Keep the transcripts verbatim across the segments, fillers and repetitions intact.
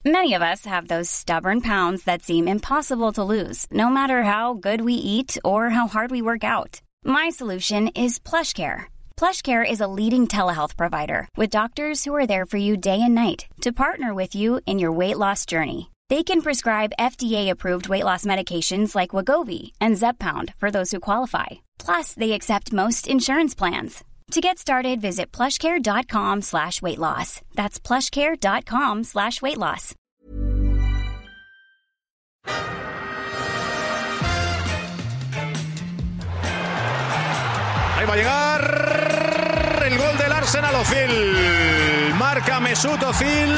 Many of us have those stubborn pounds that seem impossible to lose, no matter how good we eat or how hard we work out. My solution is PlushCare. PlushCare is a leading telehealth provider with doctors who are there for you day and night to partner with you in your weight loss journey. They can prescribe F D A-approved weight loss medications like Wegovy and Zepbound for those who qualify. Plus, they accept most insurance plans. To get started, visit plushcare.com slash weight loss. That's plushcare.com slash weight loss. Ahí va a llegar el gol del Arsenal. Ozil. Marca Mesut Ozil.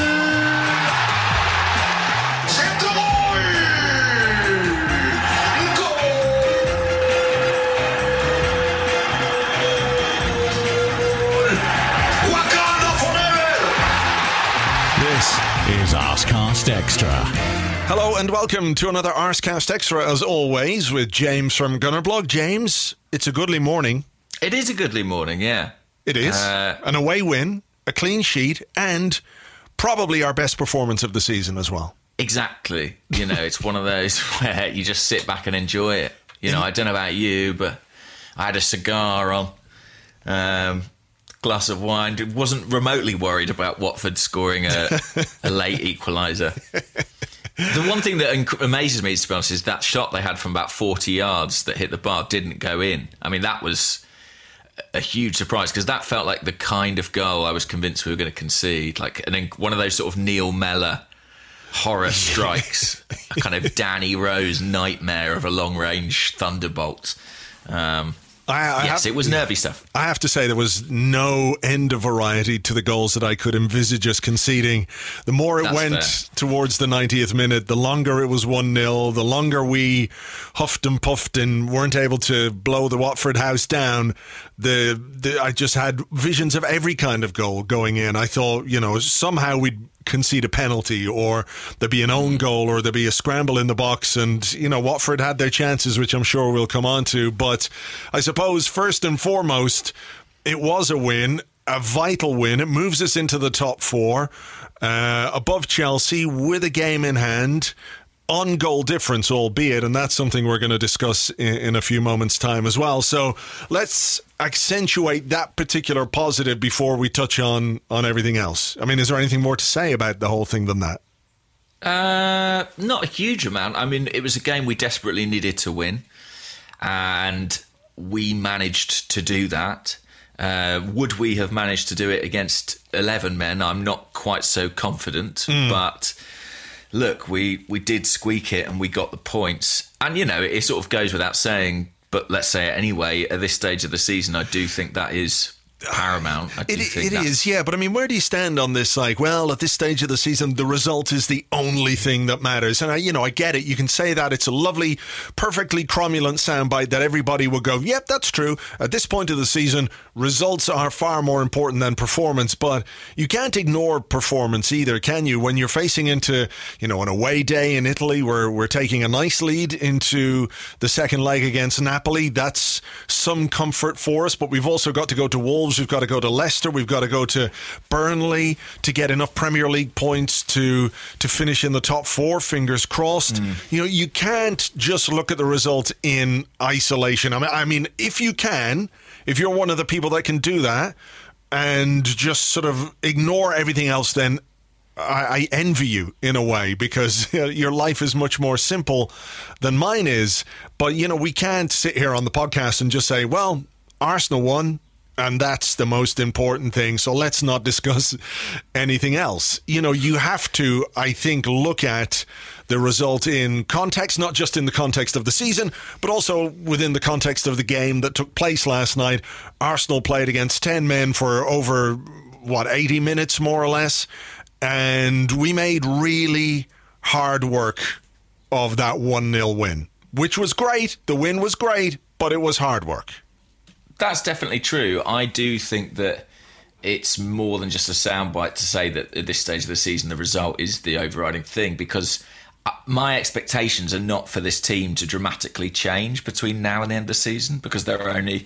Is Arsecast Extra. Hello and welcome to another Arsecast Extra, as always, with James from Gunnerblog. James, it's a goodly morning. It is a goodly morning, yeah. It is. Uh, An away win, a clean sheet, and probably our best performance of the season as well. Exactly. You know, it's one of those where you just sit back and enjoy it. You know, I don't know about you, but I had a cigar on. Um... glass of wine, wasn't remotely worried about Watford scoring a, a late equaliser. The one thing that inc- amazes me, to be honest, is that shot they had from about forty yards that hit the bar didn't go in. I mean, that was a huge surprise, because that felt like the kind of goal I was convinced we were going to concede. Like an, one of those sort of Neil Mellor horror strikes, a kind of Danny Rose nightmare of a long-range thunderbolt. Um I, I yes, have, it was nervy stuff. I have to say there was no end of variety to the goals that I could envisage us conceding. The more it That's went fair. towards the ninetieth minute, the longer it was one nil, the longer we huffed and puffed and weren't able to blow the Watford house down. The, the I just had visions of every kind of goal going in. I thought, you know, somehow we'd concede a penalty, or there'd be an own goal, or there'd be a scramble in the box, and you know, Watford had their chances, which I'm sure we'll come on to. But I suppose first and foremost, it was a win, a vital win. It moves us into the top four, uh, above Chelsea, with a game in hand, on goal difference, albeit, and that's something we're going to discuss in, in a few moments' time as well. So let's accentuate that particular positive before we touch on on everything else. I mean, is there anything more to say about the whole thing than that? Uh, not a huge amount. I mean, it was a game we desperately needed to win, and we managed to do that. Uh, would we have managed to do it against eleven men? I'm not quite so confident, mm. but look, we, we did squeak it and we got the points. And, you know, it sort of goes without saying, but let's say it anyway, at this stage of the season, I do think that is paramount. I do it think it is, yeah. But I mean, where do you stand on this? Like, well, at this stage of the season, the result is the only thing that matters. And I, you know, I get it. You can say that. It's a lovely, perfectly cromulent soundbite that everybody will go, yep, that's true. At this point of the season, results are far more important than performance. But you can't ignore performance either, can you? When you're facing into, you know, an away day in Italy, where we're taking a nice lead into the second leg against Napoli, that's some comfort for us. But we've also got to go to Wolves. We've got to go to Leicester. We've got to go to Burnley to get enough Premier League points to to finish in the top four. Fingers crossed. Mm. You know, you can't just look at the result in isolation. I mean, I mean, if you can, if you're one of the people that can do that and just sort of ignore everything else, then I, I envy you in a way, because you know, your life is much more simple than mine is. But, you know, we can't sit here on the podcast and just say, well, Arsenal won, and that's the most important thing, so let's not discuss anything else. You know, you have to, I think, look at the result in context, not just in the context of the season, but also within the context of the game that took place last night. Arsenal played against ten men for over, what, eighty minutes, more or less, and we made really hard work of that one nil win, which was great. The win was great, but it was hard work. That's definitely true. I do think that it's more than just a soundbite to say that at this stage of the season, the result is the overriding thing, because my expectations are not for this team to dramatically change between now and the end of the season, because there are only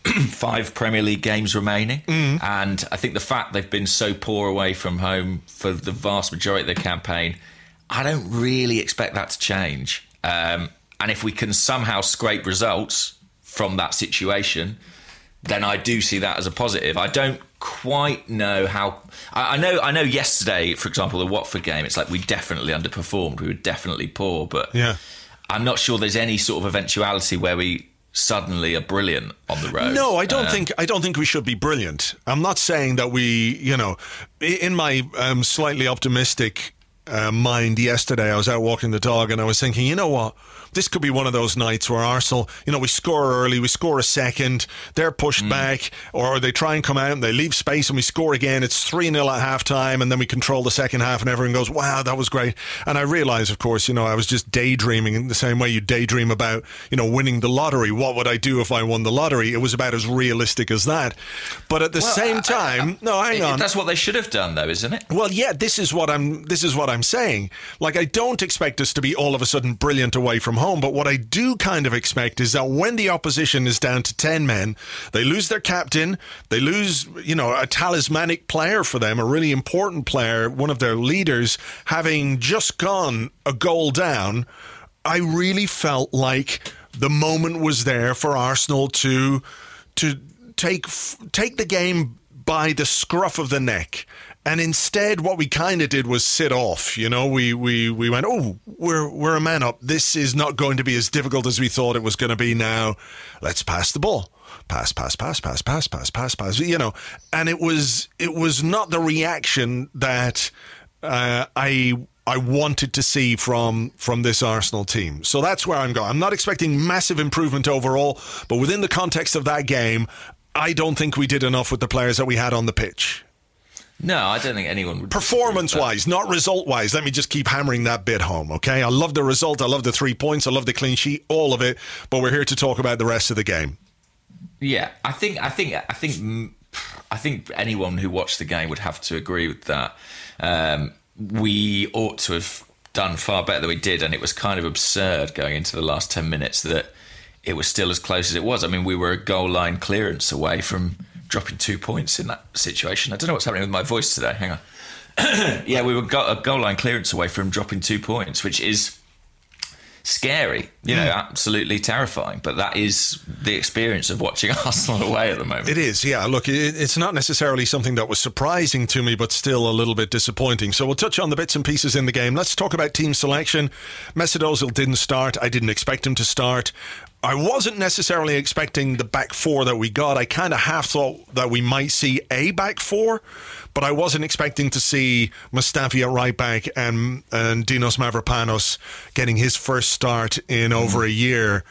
five Premier League games remaining. Mm. And I think the fact they've been so poor away from home for the vast majority of the campaign, I don't really expect that to change. Um, and if we can somehow scrape results from that situation, then I do see that as a positive. I don't quite know how. I, I know. I know. Yesterday, for example, the Watford game, it's like we definitely underperformed. We were definitely poor, but yeah. I'm not sure there's any sort of eventuality where we suddenly are brilliant on the road. No, I don't um, think. I don't think we should be brilliant. I'm not saying that we. You know, in my um, slightly optimistic uh, mind yesterday, I was out walking the dog, and I was thinking, you know what? This could be one of those nights where Arsenal, you know, we score early, we score a second, they're pushed mm. back, or they try and come out and they leave space and we score again. It's three nil at half time, and then we control the second half and everyone goes, wow, that was great. And I realised, of course, you know, I was just daydreaming in the same way you daydream about, you know, winning the lottery. What would I do if I won the lottery? It was about as realistic as that. But at the well, same I, time, I, I, no, hang on. That's what they should have done, though, isn't it? Well, yeah, this is what I'm, this is what I'm saying. Like, I don't expect us to be all of a sudden brilliant away from home, but what I do kind of expect is that when the opposition is down to ten men, they lose their captain, they lose, you know, a talismanic player for them, a really important player, one of their leaders, having just gone a goal down. I really felt like the moment was there for Arsenal to to take take the game by the scruff of the neck. And instead, what we kind of did was sit off. You know, we, we, we went, oh, we're we're a man up. This is not going to be as difficult as we thought it was going to be now. Let's pass the ball. Pass, pass, pass, pass, pass, pass, pass, pass. You know, and it was it was not the reaction that uh, I I wanted to see from from this Arsenal team. So that's where I'm going. I'm not expecting massive improvement overall, but within the context of that game, I don't think we did enough with the players that we had on the pitch. No, I don't think anyone would. Performance-wise, not result-wise. Let me just keep hammering that bit home, okay? I love the result. I love the three points. I love the clean sheet, all of it. But we're here to talk about the rest of the game. Yeah, I think, I think, I think, I think anyone who watched the game would have to agree with that. Um, we ought to have done far better than we did, and it was kind of absurd going into the last ten minutes that it was still as close as it was. I mean, we were a goal line clearance away from dropping two points in that situation. I don't know what's happening with my voice today. Hang on. Yeah, we were go- a goal line clearance away from dropping two points, which is scary, you know, mm. absolutely terrifying. But that is the experience of watching Arsenal away at the moment. It is, yeah. Look, it, it's not necessarily something that was surprising to me, but still a little bit disappointing. So we'll touch on the bits and pieces in the game. Let's talk about team selection. Mesut Ozil didn't start. I didn't expect him to start. I wasn't necessarily expecting the back four that we got. I kind of half thought that we might see a back four, but I wasn't expecting to see Mustafi at right back and, and Dinos Mavropanos getting his first start in mm. over a year.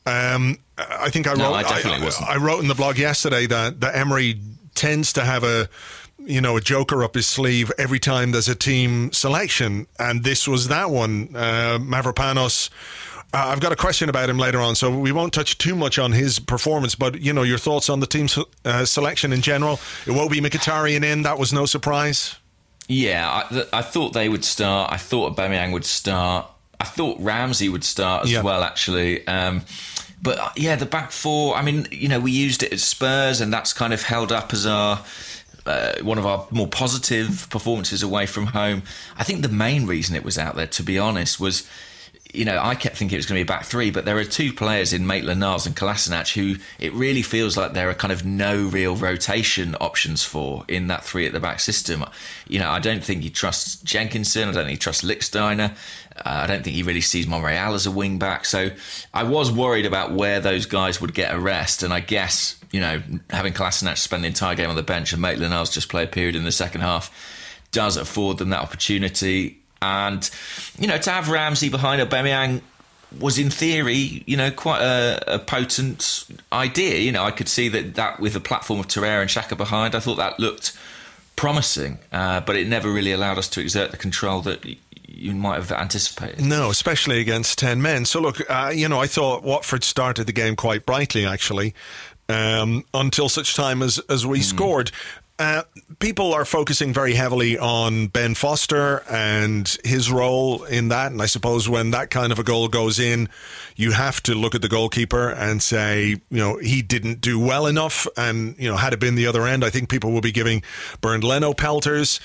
Um, I think I wrote. No, I definitely I, wasn't. I wrote in the blog yesterday that, that Emery tends to have a, you know, a joker up his sleeve every time there's a team selection, and this was that one. Uh, Mavropanos. Uh, I've got a question about him later on, so we won't touch too much on his performance, but, you know, your thoughts on the team uh, selection in general. Iwobi Mkhitaryan in, that was no surprise. Yeah, I, th- I thought they would start. I thought Aubameyang would start. I thought Ramsey would start as yeah. well, actually. Um, but, uh, yeah, the back four, I mean, you know, we used it at Spurs, and that's kind of held up as our... Uh, one of our more positive performances away from home. I think the main reason it was out there, to be honest, was... You know, I kept thinking it was going to be a back three, but there are two players in Maitland-Niles and Kolasinac who it really feels like there are kind of no real rotation options for in that three at the back system. You know, I don't think he trusts Jenkinson. I don't think he trusts Lichtsteiner. Uh, I don't think he really sees Monreal as a wing back. So I was worried about where those guys would get a rest. And I guess, you know, having Kolasinac spend the entire game on the bench and Maitland-Niles just play a period in the second half does afford them that opportunity. And, you know, to have Ramsey behind Aubameyang was, in theory, you know, quite a, a potent idea. You know, I could see that, that with a platform of Torreira and Xhaka behind, I thought that looked promising. Uh, but it never really allowed us to exert the control that you might have anticipated. No, especially against ten men. So, look, uh, you know, I thought Watford started the game quite brightly, actually, um, until such time as, as we mm. scored. Uh, people are focusing very heavily on Ben Foster and his role in that. And I suppose when that kind of a goal goes in, you have to look at the goalkeeper and say, you know, he didn't do well enough. And, you know, had it been the other end, I think people will be giving Bernd Leno pelters.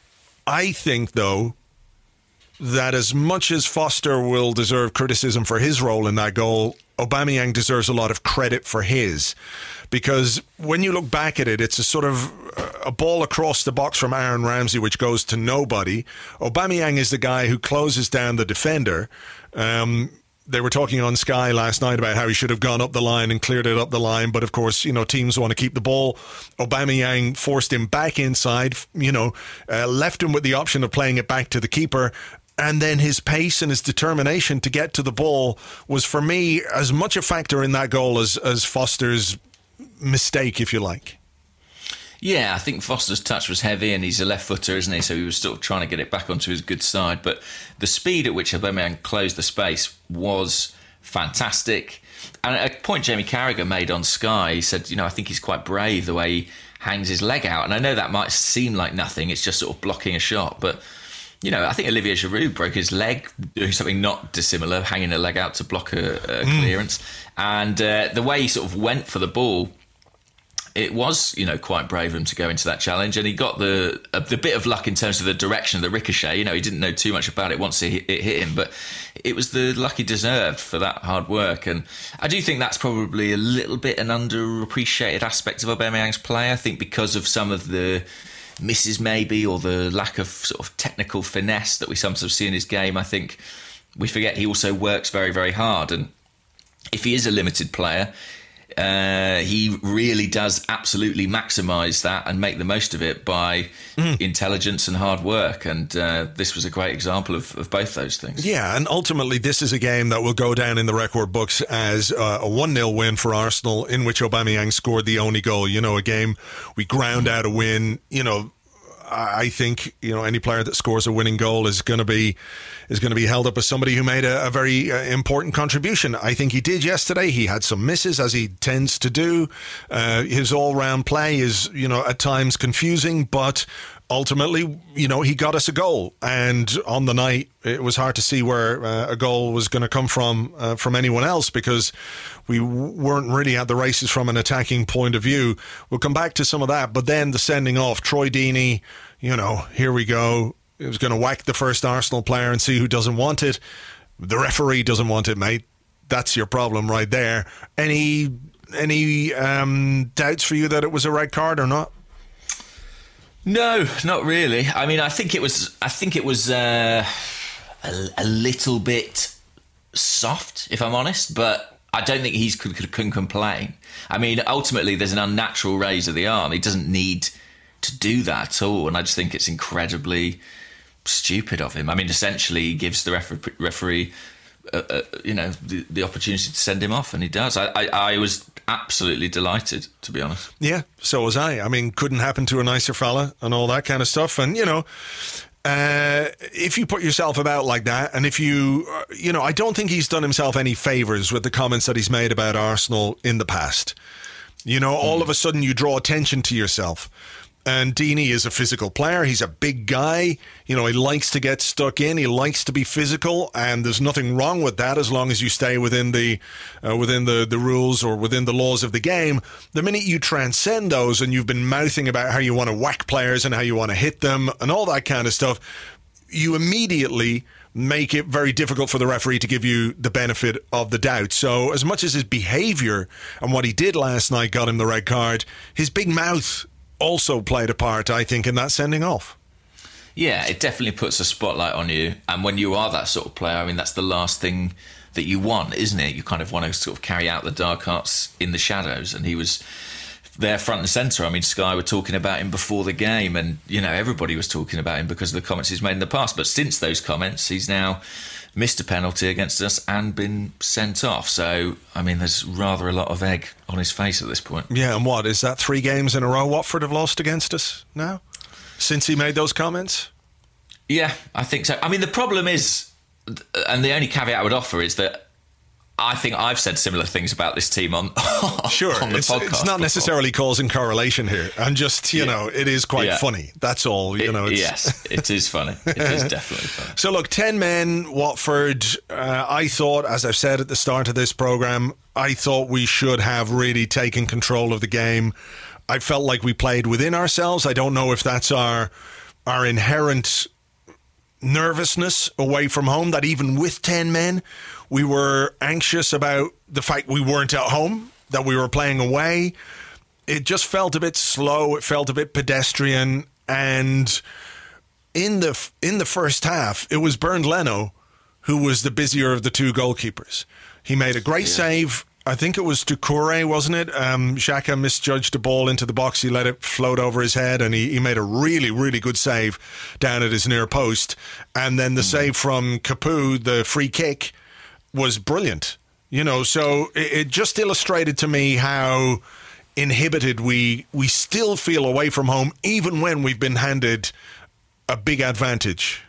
I think, though, that as much as Foster will deserve criticism for his role in that goal, Aubameyang deserves a lot of credit for his. Because when you look back at it, it's a sort of a ball across the box from Aaron Ramsey, which goes to nobody. Aubameyang is the guy who closes down the defender. Um, they were talking on Sky last night about how he should have gone up the line and cleared it up the line. But of course, you know, teams want to keep the ball. Aubameyang forced him back inside, you know, uh, left him with the option of playing it back to the keeper. And then his pace and his determination to get to the ball was, for me, as much a factor in that goal as, as Foster's mistake, if you like. Yeah, I think Foster's touch was heavy, and he's a left footer, isn't he? So he was still trying to get it back onto his good side. But the speed at which Aubameyang closed the space was fantastic. And at a point Jamie Carragher made on Sky, he said, you know, I think he's quite brave the way he hangs his leg out. And I know that might seem like nothing, it's just sort of blocking a shot. But, you know, I think Olivier Giroud broke his leg doing something not dissimilar, hanging a leg out to block a, a mm. clearance. And uh, the way he sort of went for the ball, it was, you know, quite brave of him to go into that challenge, and he got the uh, the bit of luck in terms of the direction of the ricochet. You know, he didn't know too much about it once it, it hit him, but it was the luck he deserved for that hard work. And I do think that's probably a little bit an underappreciated aspect of Aubameyang's play. I think because of some of the misses maybe, or the lack of sort of technical finesse that we sometimes see in his game, I think we forget he also works very, very hard. And if he is a limited player, Uh, he really does absolutely maximise that and make the most of it by mm. intelligence and hard work. And uh, this was a great example of, of both those things. Yeah, and ultimately this is a game that will go down in the record books as uh, a one nil win for Arsenal, in which Aubameyang scored the only goal. You know, a game we ground out a win. You know, I think, you know, any player that scores a winning goal is going to be is going to be held up as somebody who made a, a very uh, important contribution. I think he did yesterday. He had some misses, as he tends to do. Uh, his all-round play is, you know, at times confusing, but ultimately, you know, he got us a goal. And on the night, it was hard to see where uh, a goal was going to come from uh, from anyone else, because we w- weren't really at the races from an attacking point of view. We'll come back to some of that. But then the sending off, Troy Deeney, you know, here we go. He was going to whack the first Arsenal player and see who doesn't want it. The referee doesn't want it, mate. That's your problem right there. Any any um, doubts for you that it was a red card or not? No, not really. I mean, I think it was. I think it was uh, a, a little bit soft, if I'm honest. But I don't think he could, can complain. I mean, ultimately, there's an unnatural raise of the arm. He doesn't need to do that at all, and I just think it's incredibly stupid of him. I mean, essentially, he gives the referee, referee uh, uh, you know, the, the opportunity to send him off, and he does. I, I, I was absolutely delighted, to be honest. Yeah, so was I. I mean, couldn't happen to a nicer fella and all that kind of stuff. And, you know, uh, if you put yourself about like that, and if you, uh, you know, I don't think he's done himself any favours with the comments that he's made about Arsenal in the past. You know, all mm. of a sudden you draw attention to yourself. And Deeney is a physical player. He's a big guy. You know, he likes to get stuck in. He likes to be physical, and there's nothing wrong with that as long as you stay within the uh, within the, the rules or within the laws of the game. The minute you transcend those and you've been mouthing about how you want to whack players and how you want to hit them and all that kind of stuff, you immediately make it very difficult for the referee to give you the benefit of the doubt. So as much as his behaviour and what he did last night got him the red card, his big mouth also played a part, I think, in that sending off. Yeah, it definitely puts a spotlight on you. And when you are that sort of player, I mean, that's the last thing that you want, isn't it? You kind of want to sort of carry out the dark arts in the shadows. And he was there front and centre. I mean, Sky were talking about him before the game, and, you know, everybody was talking about him because of the comments he's made in the past. But since those comments, he's now missed a penalty against us and been sent off. So, I mean, there's rather a lot of egg on his face at this point. Yeah, and what, is that three games in a row Watford have lost against us now? Since he made those comments? Yeah, I think so. I mean, the problem is, and the only caveat I would offer is that I think I've said similar things about this team on, sure, on the it's, podcast. It's not before. necessarily causing correlation here. I'm just, you yeah. know, it is quite yeah. funny. That's all, you it, know. It's... Yes, it is funny. It is definitely funny. So look, ten men, Watford, uh, I thought, as I've said at the start of this programme, I thought we should have really taken control of the game. I felt like we played within ourselves. I don't know if that's our our inherent nervousness away from home, that even with ten men, we were anxious about the fact we weren't at home, that we were playing away. It just felt a bit slow. It felt a bit pedestrian. And in the in the first half, it was Bernd Leno who was the busier of the two goalkeepers. He made a great yeah. save. I think it was Doucouré, wasn't it? Um, Xhaka misjudged the ball into the box. He let it float over his head, and he, he made a really, really good save down at his near post. And then the mm. save from Capoue, the free kick, was brilliant. You know, so it, it just illustrated to me how inhibited we we still feel away from home, even when we've been handed a big advantage.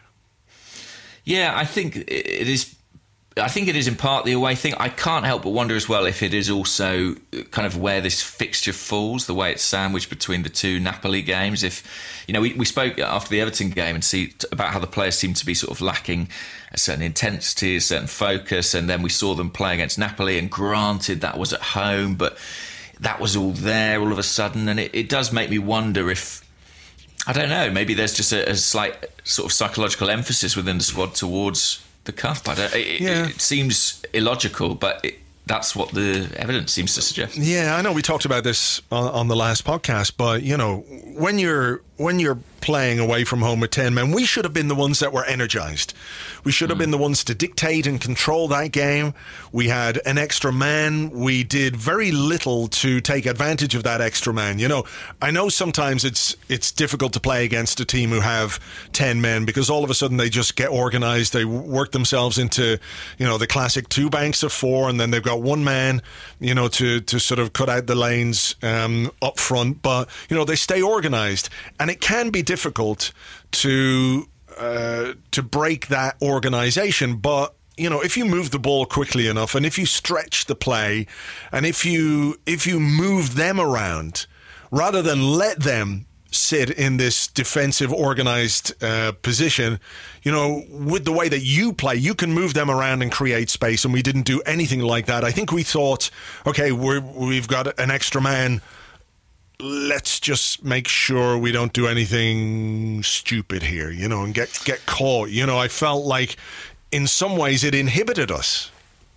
Yeah, I think it is. I think it is in part the away thing. I can't help but wonder as well if it is also kind of where this fixture falls, the way it's sandwiched between the two Napoli games. If, you know, we, we spoke after the Everton game and see about how the players seem to be sort of lacking a certain intensity, a certain focus, and then we saw them play against Napoli, and granted that was at home, but that was all there all of a sudden, and it, it does make me wonder if, I don't know, maybe there's just a, a slight sort of psychological emphasis within the squad towards the cup. I don't, it, yeah. it seems illogical, but it, that's what the evidence seems to suggest. Yeah, I know we talked about this on, on the last podcast, but you know, when you're when you're playing away from home with ten men, we should have been the ones that were energised. We should have mm. been the ones to dictate and control that game. We had an extra man. We did very little to take advantage of that extra man. You know, I know sometimes it's it's difficult to play against a team who have ten men because all of a sudden they just get organised. They work themselves into, you know, the classic two banks of four, and then they've got one man, you know, to, to sort of cut out the lanes um, up front. But, you know, they stay organised, and it can be difficult to uh, to break that organisation. But, you know, if you move the ball quickly enough, and if you stretch the play, and if you if you move them around, rather than let them sit in this defensive organised uh, position, you know, with the way that you play, you can move them around and create space, and we didn't do anything like that. I think we thought, okay, we're, we've got an extra man, let's just make sure we don't do anything stupid here, you know, and get get caught. You know, I felt like in some ways it inhibited us.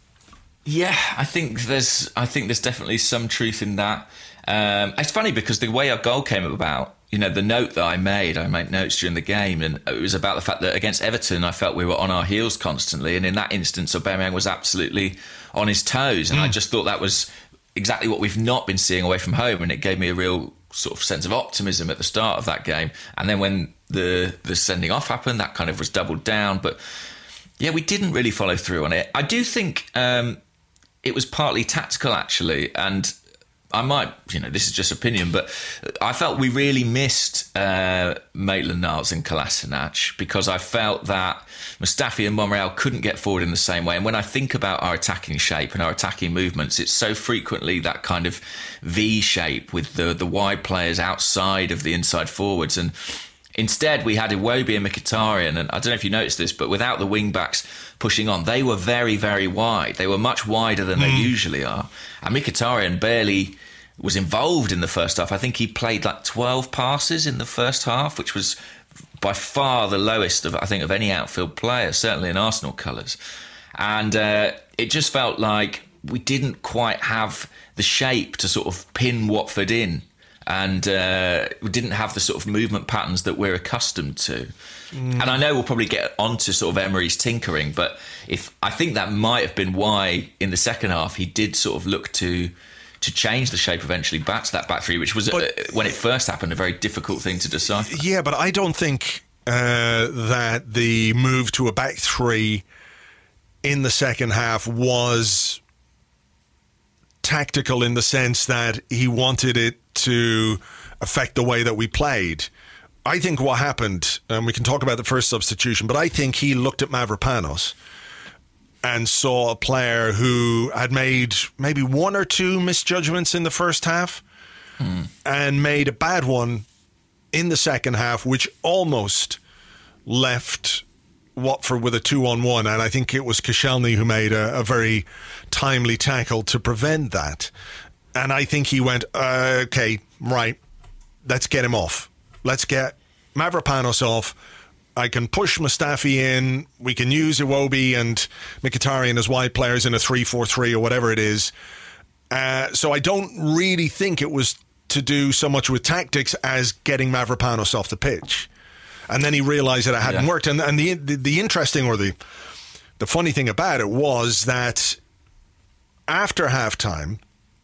Yeah, I think there's I think there's definitely some truth in that. Um, it's funny because the way our goal came about, you know, the note that I made, I made notes during the game, and it was about the fact that against Everton, I felt we were on our heels constantly. And in that instance, Aubameyang was absolutely on his toes. And mm. I just thought that was exactly what we've not been seeing away from home. And it gave me a real sort of sense of optimism at the start of that game. And then when the, the sending off happened, that kind of was doubled down. But yeah, we didn't really follow through on it. I do think um, it was partly tactical, actually. And I might, you know, this is just opinion, but I felt we really missed uh, Maitland-Niles and Kolasinac because I felt that Mustafi and Monreal couldn't get forward in the same way. And when I think about our attacking shape and our attacking movements, it's so frequently that kind of V shape with the, the wide players outside of the inside forwards. And instead, we had Iwobi and Mkhitaryan, and I don't know if you noticed this, but without the wing-backs pushing on, they were very, very wide. They were much wider than mm. they usually are. And Mkhitaryan barely was involved in the first half. I think he played like twelve passes in the first half, which was by far the lowest of, I think, of any outfield player, certainly in Arsenal colours. And uh, it just felt like we didn't quite have the shape to sort of pin Watford in. And uh, we didn't have the sort of movement patterns that we're accustomed to. Mm. And I know we'll probably get onto sort of Emery's tinkering, but if I think that might have been why in the second half he did sort of look to to change the shape eventually back to that back three, which was, but, uh, when it first happened, a very difficult thing to decipher. Yeah, but I don't think uh, that the move to a back three in the second half was tactical in the sense that he wanted it to affect the way that we played. I think what happened, and we can talk about the first substitution, but I think he looked at Mavropanos and saw a player who had made maybe one or two misjudgments in the first half hmm. and made a bad one in the second half, which almost left Watford with a two-on-one, and I think it was Koscielny who made a, a very timely tackle to prevent that. And I think he went, uh, okay, right, let's get him off. Let's get Mavropanos off. I can push Mustafi in. We can use Iwobi and Mkhitaryan as wide players in a three four three or whatever it is. Uh, so I don't really think it was to do so much with tactics as getting Mavropanos off the pitch. And then he realised that it hadn't yeah. worked. And, and the, the the interesting or the the funny thing about it was that after halftime,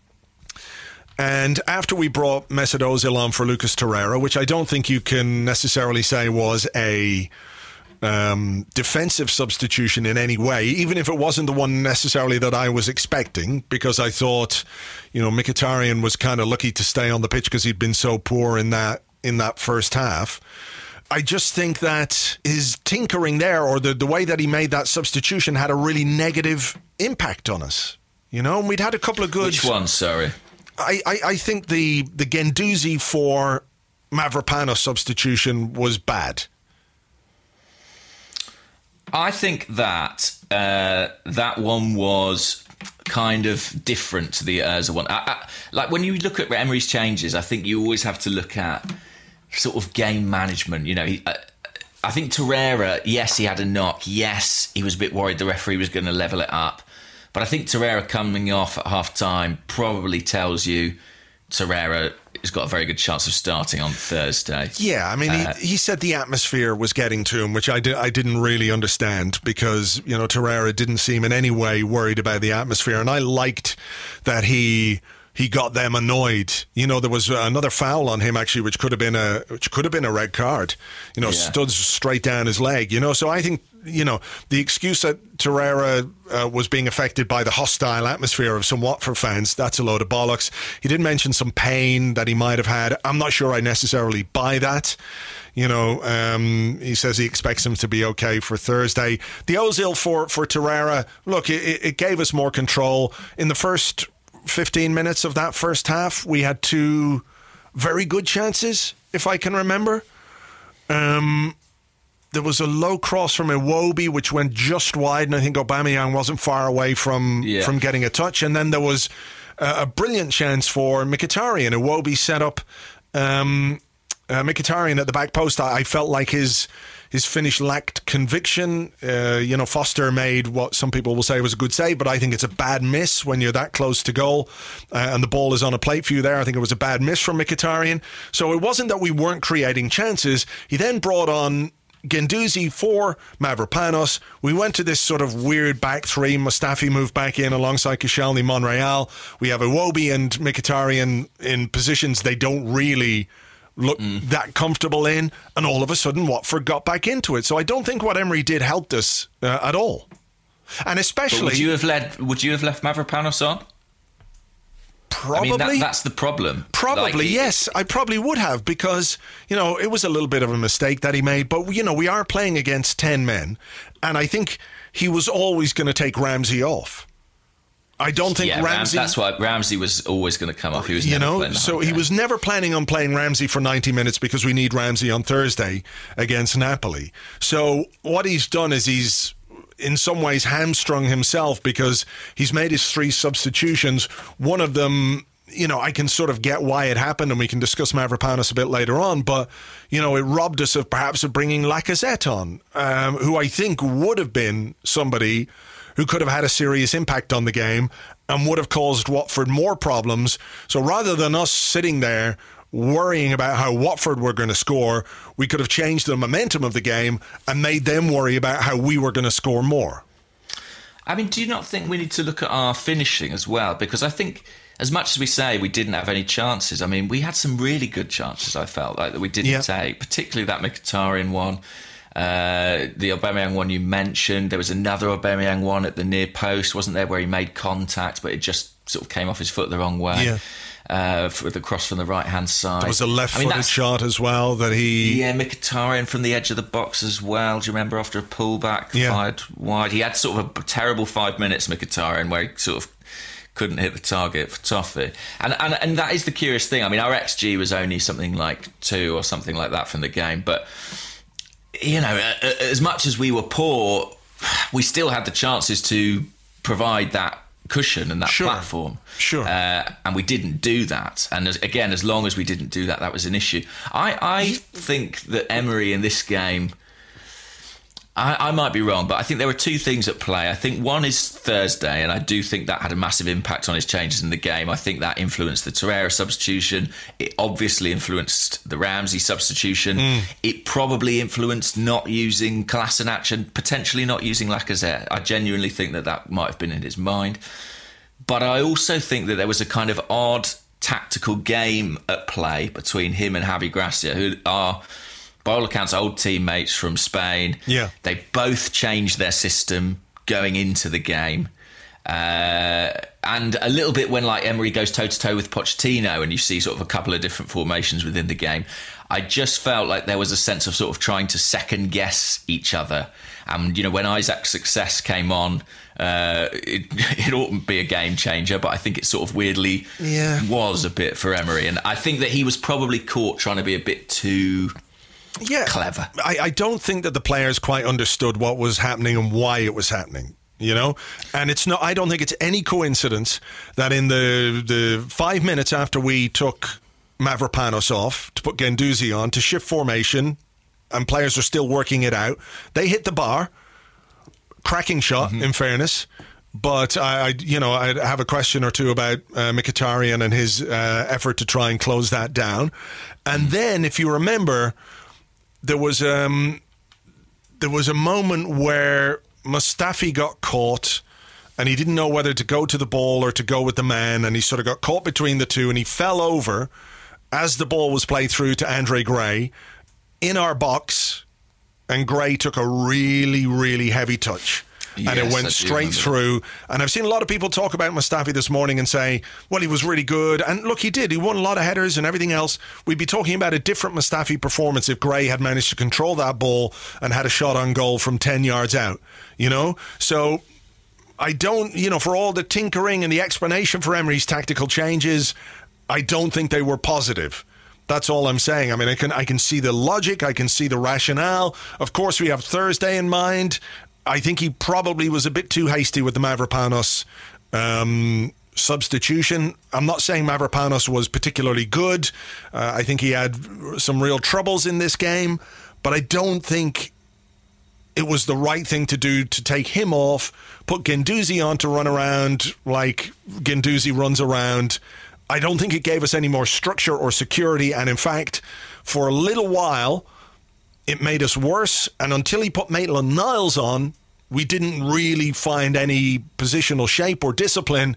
and after we brought Mesut Ozil on for Lucas Torreira, which I don't think you can necessarily say was a um, defensive substitution in any way, even if it wasn't the one necessarily that I was expecting, because I thought, you know, Mkhitaryan was kind of lucky to stay on the pitch because he'd been so poor in that in that first half. I just think that his tinkering there, or the, the way that he made that substitution, had a really negative impact on us. You know, and we'd had a couple of good... Which one, sorry? I, I, I think the, the Guendouzi for Mavropanos substitution was bad. I think that uh, that one was kind of different to the Ozil one. I, I, like when you look at Emery's changes, I think you always have to look at sort of game management. You know, he, uh, I think Torreira, yes, he had a knock. Yes, he was a bit worried the referee was going to level it up. But I think Torreira coming off at half-time probably tells you Torreira has got a very good chance of starting on Thursday. Yeah, I mean, uh, he, he said the atmosphere was getting to him, which I, di- I didn't really understand because, you know, Torreira didn't seem in any way worried about the atmosphere. And I liked that he... He got them annoyed. You know, there was another foul on him actually, which could have been a which could have been a red card. You know, yeah. stood straight down his leg. You know, so I think you know the excuse that Torreira uh, was being affected by the hostile atmosphere of some Watford fans. That's a load of bollocks. He did mention some pain that he might have had. I'm not sure I necessarily buy that. You know, um, he says he expects him to be okay for Thursday. The Ozil for for Torreira. Look, it, it gave us more control in the first fifteen minutes of that first half. We had two very good chances, if I can remember. Um, there was a low cross from Iwobi, which went just wide, and I think Aubameyang wasn't far away from, yeah. from getting a touch. And then there was a, a brilliant chance for Mkhitaryan. Iwobi set up um, uh, Mkhitaryan at the back post. I, I felt like his... His finish lacked conviction. Uh, you know, Foster made what some people will say was a good save, but I think it's a bad miss when you're that close to goal uh, and the ball is on a plate for you there. I think it was a bad miss from Mkhitaryan. So it wasn't that we weren't creating chances. He then brought on Guendouzi for Mavropanos. We went to this sort of weird back three. Mustafi moved back in alongside Koscielny, Monreal. We have Iwobi and Mkhitaryan in positions they don't really look mm. that comfortable in, and all of a sudden Watford got back into it. So I don't think what Emery did helped us uh, at all. And especially... But would you have led? Would you have left Mavropanos on? Probably. I mean, that, that's the problem. Probably, like, yes. I probably would have, because, you know, it was a little bit of a mistake that he made. But, you know, we are playing against ten men, and I think he was always going to take Ramsey off. I don't think yeah, Ramsey... Ram, that's why Ramsey was always going to come off. He was you never know, playing the so he game. was never planning on playing Ramsey for ninety minutes because we need Ramsey on Thursday against Napoli. So what he's done is he's in some ways hamstrung himself because he's made his three substitutions. One of them, you know, I can sort of get why it happened, and we can discuss Mavropanos a bit later on, but, you know, it robbed us of perhaps of bringing Lacazette on, um, who I think would have been somebody who could have had a serious impact on the game and would have caused Watford more problems. So rather than us sitting there worrying about how Watford were going to score, we could have changed the momentum of the game and made them worry about how we were going to score more. I mean, do you not think we need to look at our finishing as well? Because I think, as much as we say we didn't have any chances, I mean, we had some really good chances, I felt like, that we didn't yeah. take, particularly that Mkhitaryan one. Uh, the Aubameyang one you mentioned. There was another Aubameyang one at the near post, wasn't there, where he made contact, but it just sort of came off his foot the wrong way. Yeah. uh, for the cross from the right-hand side. There was a left-footed I mean, shot as well that he... Yeah, Mkhitaryan from the edge of the box as well. Do you remember after a pullback, yeah. fired wide? He had sort of a terrible five minutes, Mkhitaryan, where he sort of couldn't hit the target for Toffee. And, and and that is the curious thing. I mean, our X G was only something like two or something like that from the game. But, you know, as much as we were poor, we still had the chances to provide that cushion and that sure. platform. Sure. Uh, and we didn't do that. And as, again, as long as we didn't do that, that was an issue. I, I think that Emery in this game... I, I might be wrong, but I think there were two things at play. I think one is Thursday, and I do think that had a massive impact on his changes in the game. I think that influenced the Torreira substitution. It obviously influenced the Ramsey substitution. Mm. It probably influenced not using Kolasinac and potentially not using Lacazette. I genuinely think that that might have been in his mind. But I also think that there was a kind of odd tactical game at play between him and Javi Gracia, who are... by all accounts, old teammates from Spain. Yeah. They both changed their system going into the game. Uh, and a little bit when like Emery goes toe-to-toe with Pochettino and you see sort of a couple of different formations within the game, I just felt like there was a sense of sort of trying to second-guess each other. And, you know, when Isaac's success came on, uh, it, it oughtn't be a game changer, but I think it sort of weirdly yeah. was a bit for Emery. And I think that he was probably caught trying to be a bit too... Yeah, clever. I, I don't think that the players quite understood what was happening and why it was happening, you know? And it's not, I don't think it's any coincidence that in the the five minutes after we took Mavropanos off to put Guendouzi on to shift formation, and players are still working it out, they hit the bar. Cracking shot, mm-hmm. in fairness. But I, I, you know, I have a question or two about uh, Mkhitaryan and his uh, effort to try and close that down. And mm-hmm. then, if you remember... There was um, there was a moment where Mustafi got caught and he didn't know whether to go to the ball or to go with the man, and he sort of got caught between the two and he fell over as the ball was played through to Andre Gray in our box, and Gray took a really, really heavy touch. And yes, it went straight through. And I've seen a lot of people talk about Mustafi this morning and say, well, he was really good. And look, he did. He won a lot of headers and everything else. We'd be talking about a different Mustafi performance if Gray had managed to control that ball and had a shot on goal from ten yards out, you know? So I don't, you know, for all the tinkering and the explanation for Emery's tactical changes, I don't think they were positive. That's all I'm saying. I mean, I can I can see the logic. I can see the rationale. Of course, we have Thursday in mind. I think he probably was a bit too hasty with the Mavropanos um, substitution. I'm not saying Mavropanos was particularly good. Uh, I think he had some real troubles in this game, but I don't think it was the right thing to do to take him off, put Guendouzi on to run around like Guendouzi runs around. I don't think it gave us any more structure or security, and in fact, for a little while, it made us worse, and until he put Maitland-Niles on, we didn't really find any positional shape or discipline.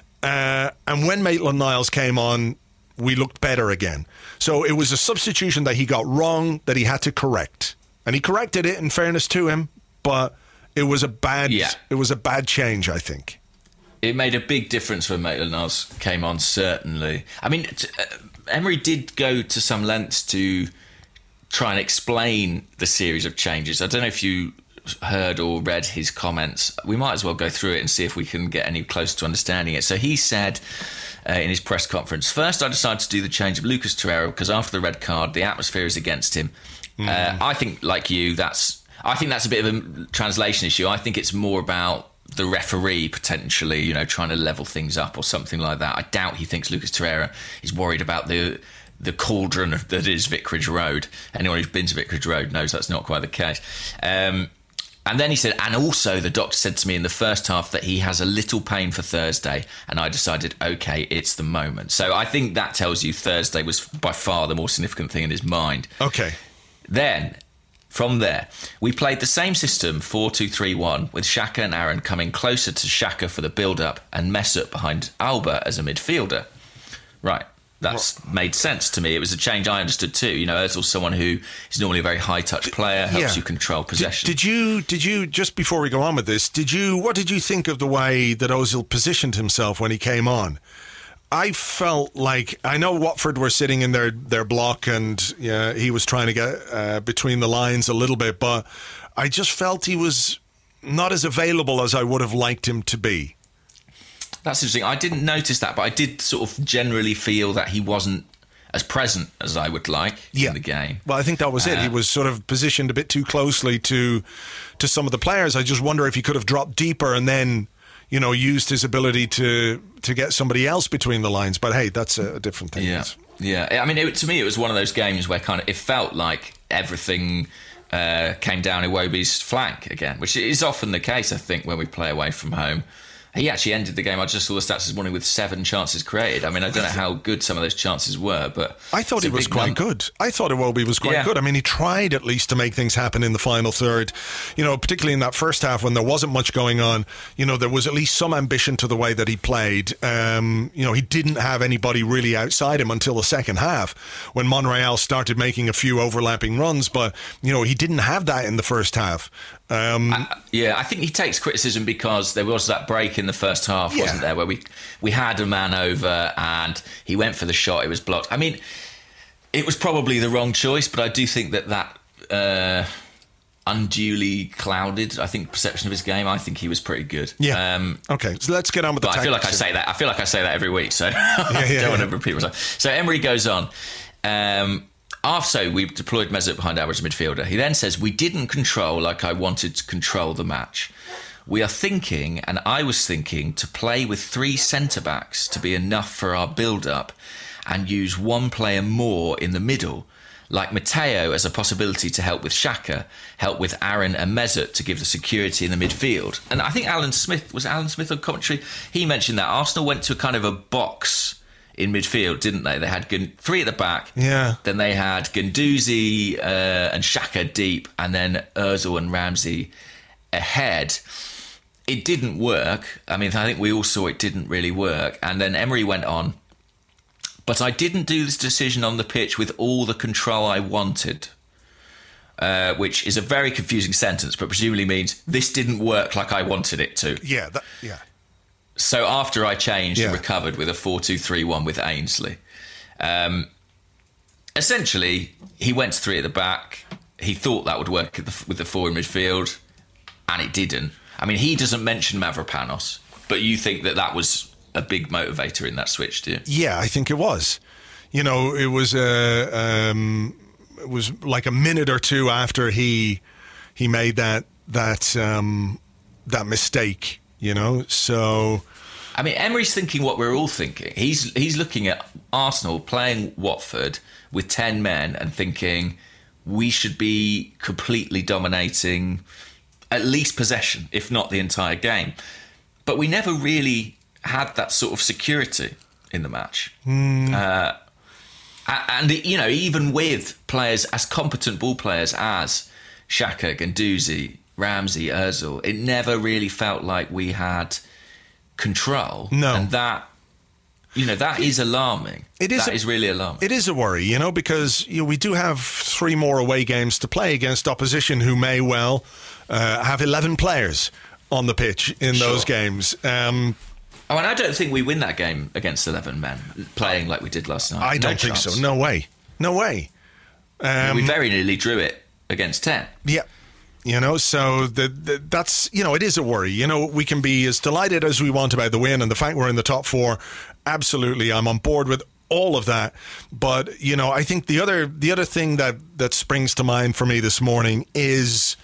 Uh, and when Maitland-Niles came on, we looked better again. So it was a substitution that he got wrong, that he had to correct. And he corrected it, in fairness to him, but it was a bad, yeah. it was a bad change, I think. It made a big difference when Maitland-Niles came on, certainly. I mean, t- uh, Emery did go to some lengths to try and explain the series of changes. I don't know if you heard or read his comments. We might as well go through it and see if we can get any closer to understanding it. So he said uh, in his press conference, first I decided to do the change of Lucas Torreira because after the red card, the atmosphere is against him. Mm. Uh, I think, like you, that's I think that's a bit of a translation issue. I think it's more about the referee potentially, you know, trying to level things up or something like that. I doubt he thinks Lucas Torreira is worried about the the cauldron that is Vicarage Road. Anyone who's been to Vicarage Road knows that's not quite the case. Um, and then he said, and also the doctor said to me in the first half that he has a little pain for Thursday, and I decided, okay, it's the moment. So I think that tells you Thursday was by far the more significant thing in his mind. Okay. Then, from there, we played the same system, four two three one, with Xhaka and Aaron coming closer to Xhaka for the build-up and Mesut behind Alba as a midfielder. Right. That's made sense to me. It was a change I understood too. You know, Ozil's someone who is normally a very high-touch player, helps yeah. you control possession. Did, did you, did you, just before we go on with this, did you, what did you think of the way that Ozil positioned himself when he came on? I felt like, I know Watford were sitting in their, their block and yeah, he was trying to get uh, between the lines a little bit, but I just felt he was not as available as I would have liked him to be. That's interesting. I didn't notice that, but I did sort of generally feel that he wasn't as present as I would like yeah. in the game. Well, I think that was uh, it. He was sort of positioned a bit too closely to to some of the players. I just wonder if he could have dropped deeper and then, you know, used his ability to to get somebody else between the lines. But hey, that's a, a different thing. Yeah, yeah. I mean, it, to me, it was one of those games where kind of it felt like everything uh, came down Iwobi's flank again, which is often the case, I think, when we play away from home. He actually ended the game, I just saw the stats this morning, with seven chances created. I mean, I don't know how good some of those chances were, but... I thought he was quite good. I thought Iwobi was quite yeah. good. I mean, he tried at least to make things happen in the final third. You know, particularly in that first half when there wasn't much going on, you know, there was at least some ambition to the way that he played. Um, you know, he didn't have anybody really outside him until the second half when Monreal started making a few overlapping runs, but, you know, he didn't have that in the first half. Um, I, yeah, I think he takes criticism because there was that break in the first half, yeah. wasn't there, where we we had a man over and he went for the shot, it was blocked. I mean, it was probably the wrong choice, but I do think that that uh, unduly clouded, I think, perception of his game. I think he was pretty good. Yeah. Um, okay, so let's get on with the but I feel like I say that. I feel like I say that every week, so yeah, yeah, I don't yeah. want to repeat myself. So Emery goes on. Um, After we deployed Mesut behind our midfielder, he then says, we didn't control like I wanted to control the match. We are thinking, and I was thinking, to play with three centre-backs to be enough for our build-up and use one player more in the middle, like Matteo as a possibility to help with Xhaka, help with Aaron and Mesut to give the security in the midfield. And I think Alan Smith, was Alan Smith on commentary? He mentioned that Arsenal went to a kind of a box in midfield, didn't they? They had three at the back. Yeah. Then they had Guendouzi uh, and Xhaka deep, and then Ozil and Ramsey ahead. It didn't work. I mean, I think we all saw it didn't really work. And then Emery went on, but I didn't do this decision on the pitch with all the control I wanted, uh, which is a very confusing sentence, but presumably means this didn't work like I wanted it to. Yeah, that, yeah. So after I changed yeah. and recovered with a four two three one with Ainsley, um, essentially he went to three at the back. He thought that would work with the four in midfield, and it didn't. I mean, he doesn't mention Mavropanos, but you think that that was a big motivator in that switch, do you? Yeah, I think it was. You know, it was a um, it was like a minute or two after he he made that that um, that mistake. You know, so I mean, Emery's thinking what we're all thinking. He's he's looking at Arsenal playing Watford with ten men and thinking we should be completely dominating at least possession, if not the entire game. But we never really had that sort of security in the match. Mm. Uh, and, you know, even with players as competent ball players as Xhaka, Guendouzi, Ramsey, Ozil, it never really felt like we had control. No. And that, you know, that is alarming. It is That a, is really alarming. It is a worry, you know, because you know, we do have three more away games to play against opposition who may well uh, have eleven players on the pitch in Sure. those games. Um, oh, and I don't think we win that game against eleven men, playing like we did last night. I don't no think chance. so. No way. No way. Um, we very nearly drew it against ten. Yeah. You know, so the, the, that's, you know, it is a worry. You know, we can be as delighted as we want about the win and the fact we're in the top four. Absolutely. I'm on board with all of that. But, you know, I think the other the other thing that, that springs to mind for me this morning is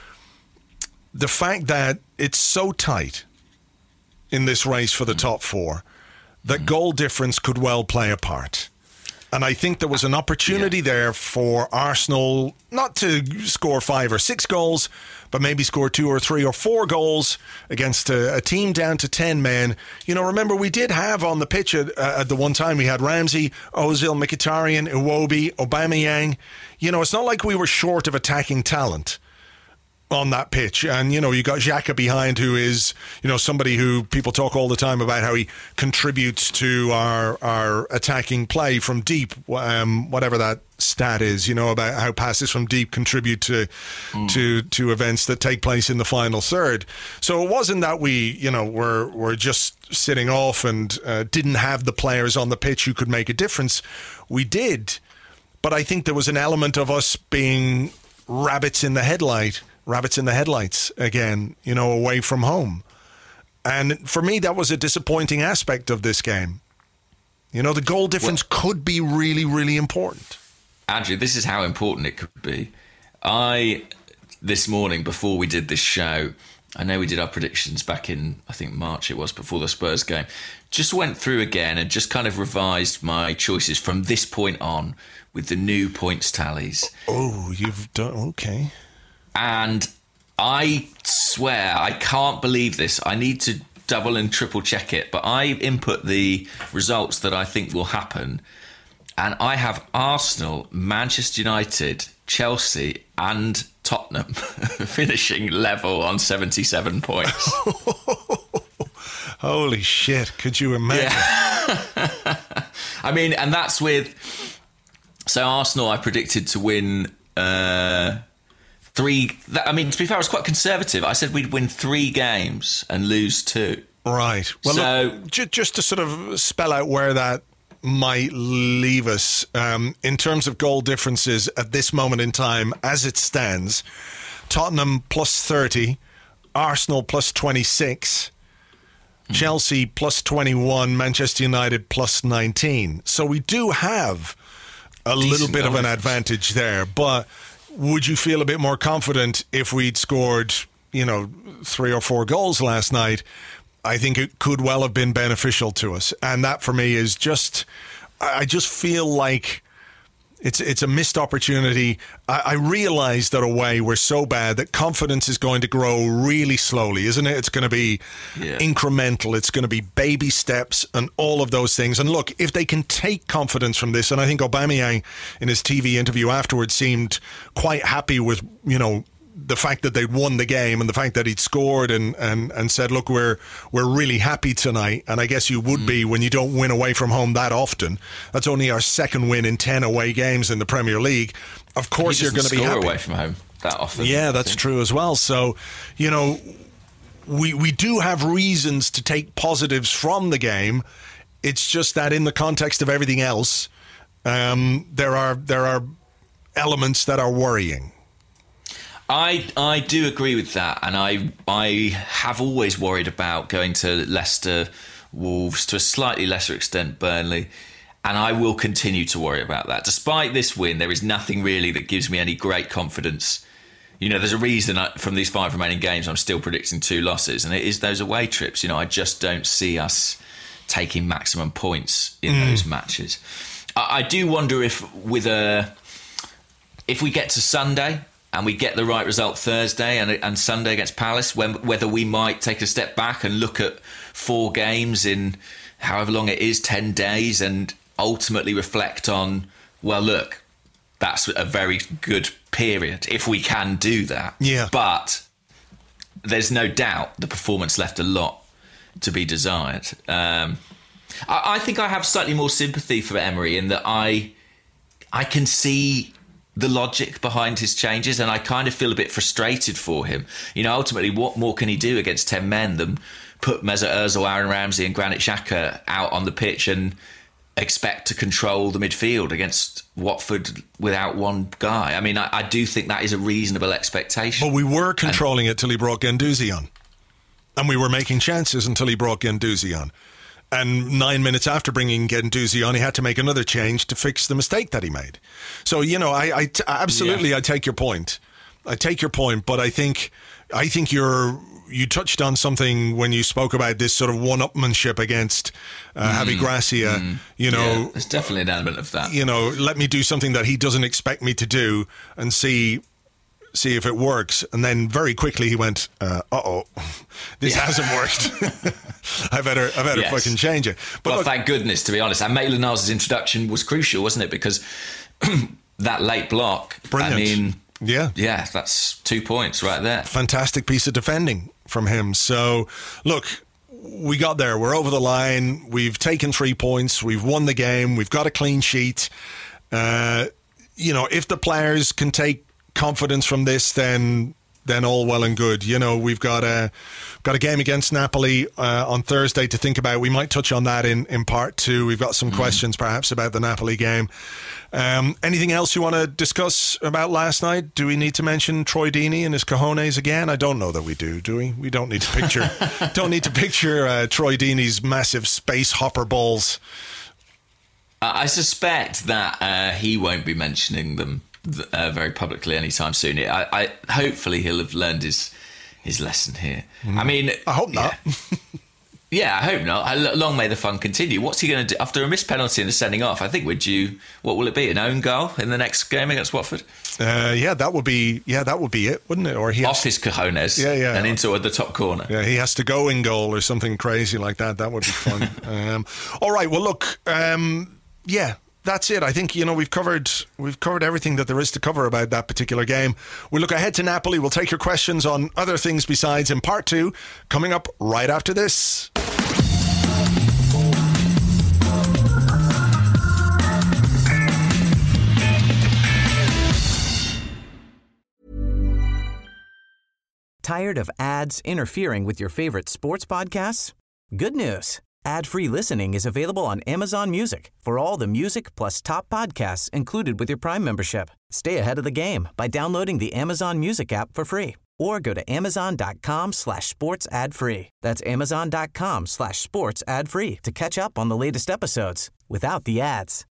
the fact that it's so tight in this race for the top four that goal difference could well play a part. And I think there was an opportunity yeah. there for Arsenal not to score five or six goals, but maybe score two or three or four goals against a, a team down to ten men. You know, remember, we did have on the pitch at, uh, at the one time, we had Ramsey, Ozil, Mkhitaryan, Iwobi, Aubameyang. You know, it's not like we were short of attacking talent. on that pitch. And, you know, you got Xhaka behind, who is, you know, somebody who people talk all the time about how he contributes to our our attacking play from deep, um, whatever that stat is, you know, about how passes from deep contribute to mm. to to events that take place in the final third. So it wasn't that we, you know, were, were just sitting off and uh, didn't have the players on the pitch who could make a difference. We did. But I think there was an element of us being rabbits in the headlight, rabbits in the headlights again, you know, away from home. And for me, that was a disappointing aspect of this game. You know, the goal difference well, could be really, really important. Andrew, this is how important it could be. I, this morning, before we did this show, I know we did our predictions back in, I think, March it was, before the Spurs game. Just went through again and just kind of revised my choices from this point on with the new points tallies. Oh, you've done... Okay. And I swear, I can't believe this. I need to double and triple check it. But I input the results that I think will happen. And I have Arsenal, Manchester United, Chelsea and Tottenham finishing level on seventy-seven points. Holy shit, could you imagine? Yeah. I mean, and that's with... So Arsenal, I predicted to win uh, three... I mean, to be fair, I was quite conservative. I said we'd win three games and lose two. Right. Well, so, look, j- just to sort of spell out where that might leave us, um, in terms of goal differences at this moment in time, as it stands, Tottenham plus thirty, Arsenal plus twenty-six, mm. Chelsea plus twenty-one, Manchester United plus nineteen. So we do have a Decent little bit of an advantage there, but would you feel a bit more confident if we'd scored, you know, three or four goals last night? I think it could well have been beneficial to us. And that for me is just, I just feel like it's it's a missed opportunity. I, I realise that away we're so bad that confidence is going to grow really slowly, isn't it? It's going to be yeah. incremental. It's going to be baby steps and all of those things. And look, if they can take confidence from this, and I think Aubameyang in his T V interview afterwards seemed quite happy with, you know, the fact that they'd won the game and the fact that he'd scored and, and, and said, look, we're we're really happy tonight. And I guess you would mm. be when you don't win away from home that often. That's only our second win in ten away games in the Premier League. Of course you're going to be happy. Away from home that often. Yeah, that's true as well. So, you know, we we do have reasons to take positives from the game. It's just that in the context of everything else, um, there are there are elements that are worrying. I I do agree with that, and I I have always worried about going to Leicester, Wolves, to a slightly lesser extent Burnley, and I will continue to worry about that. Despite this win, there is nothing really that gives me any great confidence. You know, there's a reason I, from these five remaining games I'm still predicting two losses, and it is those away trips. You know, I just don't see us taking maximum points in mm. those matches. I, I do wonder if with a if we get to Sunday and we get the right result Thursday and, and Sunday against Palace, when, whether we might take a step back and look at four games in however long it is, ten days, and ultimately reflect on, well, look, that's a very good period, if we can do that. Yeah. But there's no doubt the performance left a lot to be desired. Um, I, I think I have slightly more sympathy for Emery in that I, I can see the logic behind his changes, and I kind of feel a bit frustrated for him. You know, ultimately, what more can he do against ten men than put Mesut Ozil, Aaron Ramsey and Granit Xhaka out on the pitch and expect to control the midfield against Watford without one guy? I mean, I, I do think that is a reasonable expectation. But we were controlling and, it till he brought Guendouzi on. And we were making chances until he brought Guendouzi on. And nine minutes after bringing Guendouzi on, he had to make another change to fix the mistake that he made. So, you know, I, I t- absolutely, yeah. I take your point. I take your point, but I think, I think you're, you touched on something when you spoke about this sort of one-upmanship against uh, mm, Javi Gracia. Mm, you know, yeah, there's definitely an element of that. You know, let me do something that he doesn't expect me to do and see. see if it works. And then very quickly he went, uh, uh-oh, this yeah. hasn't worked. I better I better yes. fucking change it. But well, look, thank goodness, to be honest. And Maitland-Niles' introduction was crucial, wasn't it? Because that late block, brilliant. I mean, Yeah. Yeah, that's two points right there. Fantastic piece of defending from him. So, look, we got there. We're over the line. We've taken three points. We've won the game. We've got a clean sheet. Uh, you know, if the players can take confidence from this, then then all well and good. You know, we've got a got a game against Napoli uh, on Thursday to think about. We might touch on that in, in part two. We've got some mm. questions perhaps about the Napoli game. Um, anything else you want to discuss about last night? Do we need to mention Troy Deeney and his cojones again? I don't know that we do, do we? We don't need to picture don't need to picture uh, Troy Deeney's massive space hopper balls. I suspect that uh, he won't be mentioning them uh, very publicly anytime soon. I, I hopefully he'll have learned his his lesson here. Mm. I mean, I hope not. Yeah. Yeah, I hope not. Long may the fun continue. What's he going to do after a missed penalty and a sending off? I think we're due. What will it be? An own goal in the next game against Watford? Uh, yeah, that would be. Yeah, that would be it, wouldn't it? Or he off his cojones. Yeah, yeah, and into the top corner. Yeah, he has to go in goal or something crazy like that. That would be fun. um, all right. Well, look. Um, yeah. That's it. I think, you know, we've covered we've covered everything that there is to cover about that particular game. We'll look ahead to Napoli. We'll take your questions on other things besides in part two, coming up right after this. Tired of ads interfering with your favorite sports podcasts? Good news. Ad-free listening is available on Amazon Music for all the music plus top podcasts included with your Prime membership. Stay ahead of the game by downloading the Amazon Music app for free or go to amazon.com slash sports ad free. That's amazon.com slash sports ad free to catch up on the latest episodes without the ads.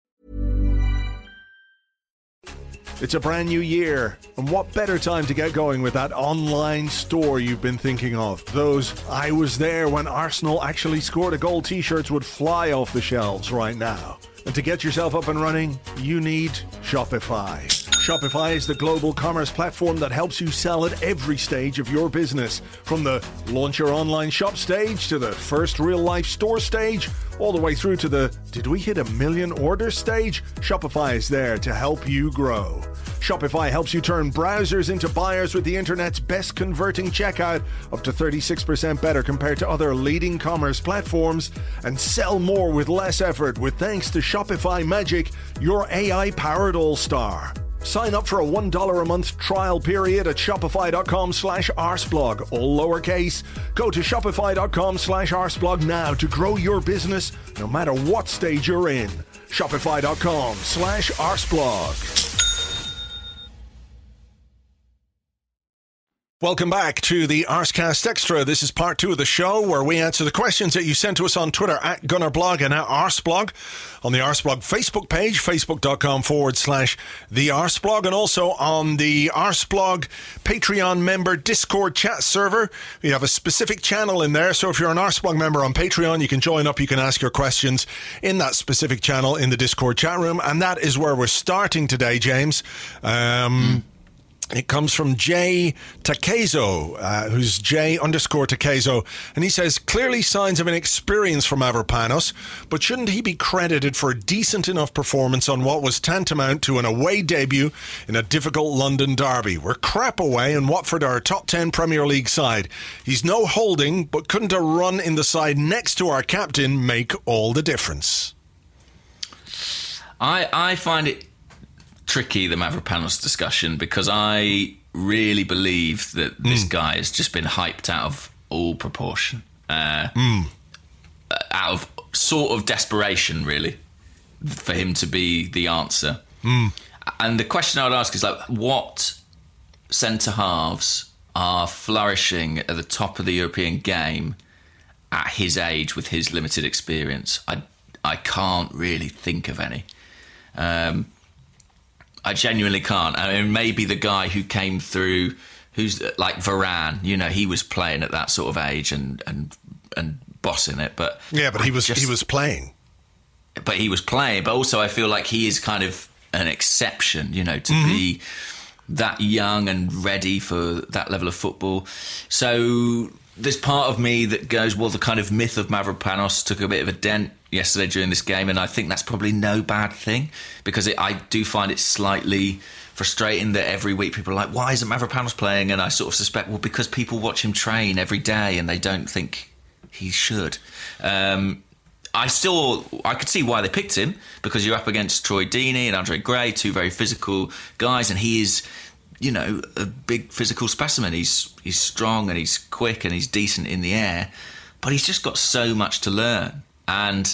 It's a brand new year, and what better time to get going with that online store you've been thinking of? Those I was there when Arsenal actually scored a goal t-shirts would fly off the shelves right now. And to get yourself up and running, you need Shopify. Shopify is the global commerce platform that helps you sell at every stage of your business. From the launch your online shop stage to the first real-life store stage, all the way through to the did we hit a million orders stage? Shopify is there to help you grow. Shopify helps you turn browsers into buyers with the internet's best converting checkout, up to thirty-six percent better compared to other leading commerce platforms, and sell more with less effort with thanks to Shopify Magic, your A I-powered all-star. Sign up for a one dollar a month trial period at shopify.com slash arseblog, all lowercase. Go to shopify.com slash arseblog now to grow your business no matter what stage you're in. Shopify.com slash arseblog. Welcome back to the Arsecast Extra. This is part two of the show where we answer the questions that you sent to us on Twitter at Gunnerblog and at Arseblog, on the Arseblog Facebook page, facebook.com forward slash the Arseblog, and also on the Arseblog Patreon member Discord chat server. We have a specific channel in there, so if you're an Arseblog member on Patreon, you can join up, you can ask your questions in that specific channel in the Discord chat room, and that is where we're starting today, James. Um... Mm. It comes from Jay Takezo, uh, who's J underscore Takezo, and he says, clearly signs of inexperience from Mavropanos, but shouldn't he be credited for a decent enough performance on what was tantamount to an away debut in a difficult London derby? We're crap away and Watford are a top ten Premier League side. He's no Holding, but couldn't a run in the side next to our captain make all the difference? I, I find it tricky, the Mavropanos discussion, because I really believe that this mm. guy has just been hyped out of all proportion, uh, mm. out of sort of desperation, really, for him to be the answer. Mm. And the question I would ask is, like, what centre halves are flourishing at the top of the European game at his age with his limited experience? I I can't really think of any. Um, I genuinely can't. I mean, maybe the guy who came through, who's like Varane, you know, he was playing at that sort of age and and and bossing it. But yeah, but he was just, he was playing. But he was playing. But also, I feel like he is kind of an exception, you know, to mm-hmm. be that young and ready for that level of football. So there's part of me that goes, well, the kind of myth of Mavropanos took a bit of a dent yesterday during this game, and I think that's probably no bad thing, because it, I do find it slightly frustrating that every week people are like, why isn't Mavropanos playing? And I sort of suspect, well, because people watch him train every day and they don't think he should. Um, I still, I could see why they picked him, because you're up against Troy Deeney and Andre Gray, two very physical guys, and he is, you know, a big physical specimen. He's he's strong and he's quick and he's decent in the air, but he's just got so much to learn. And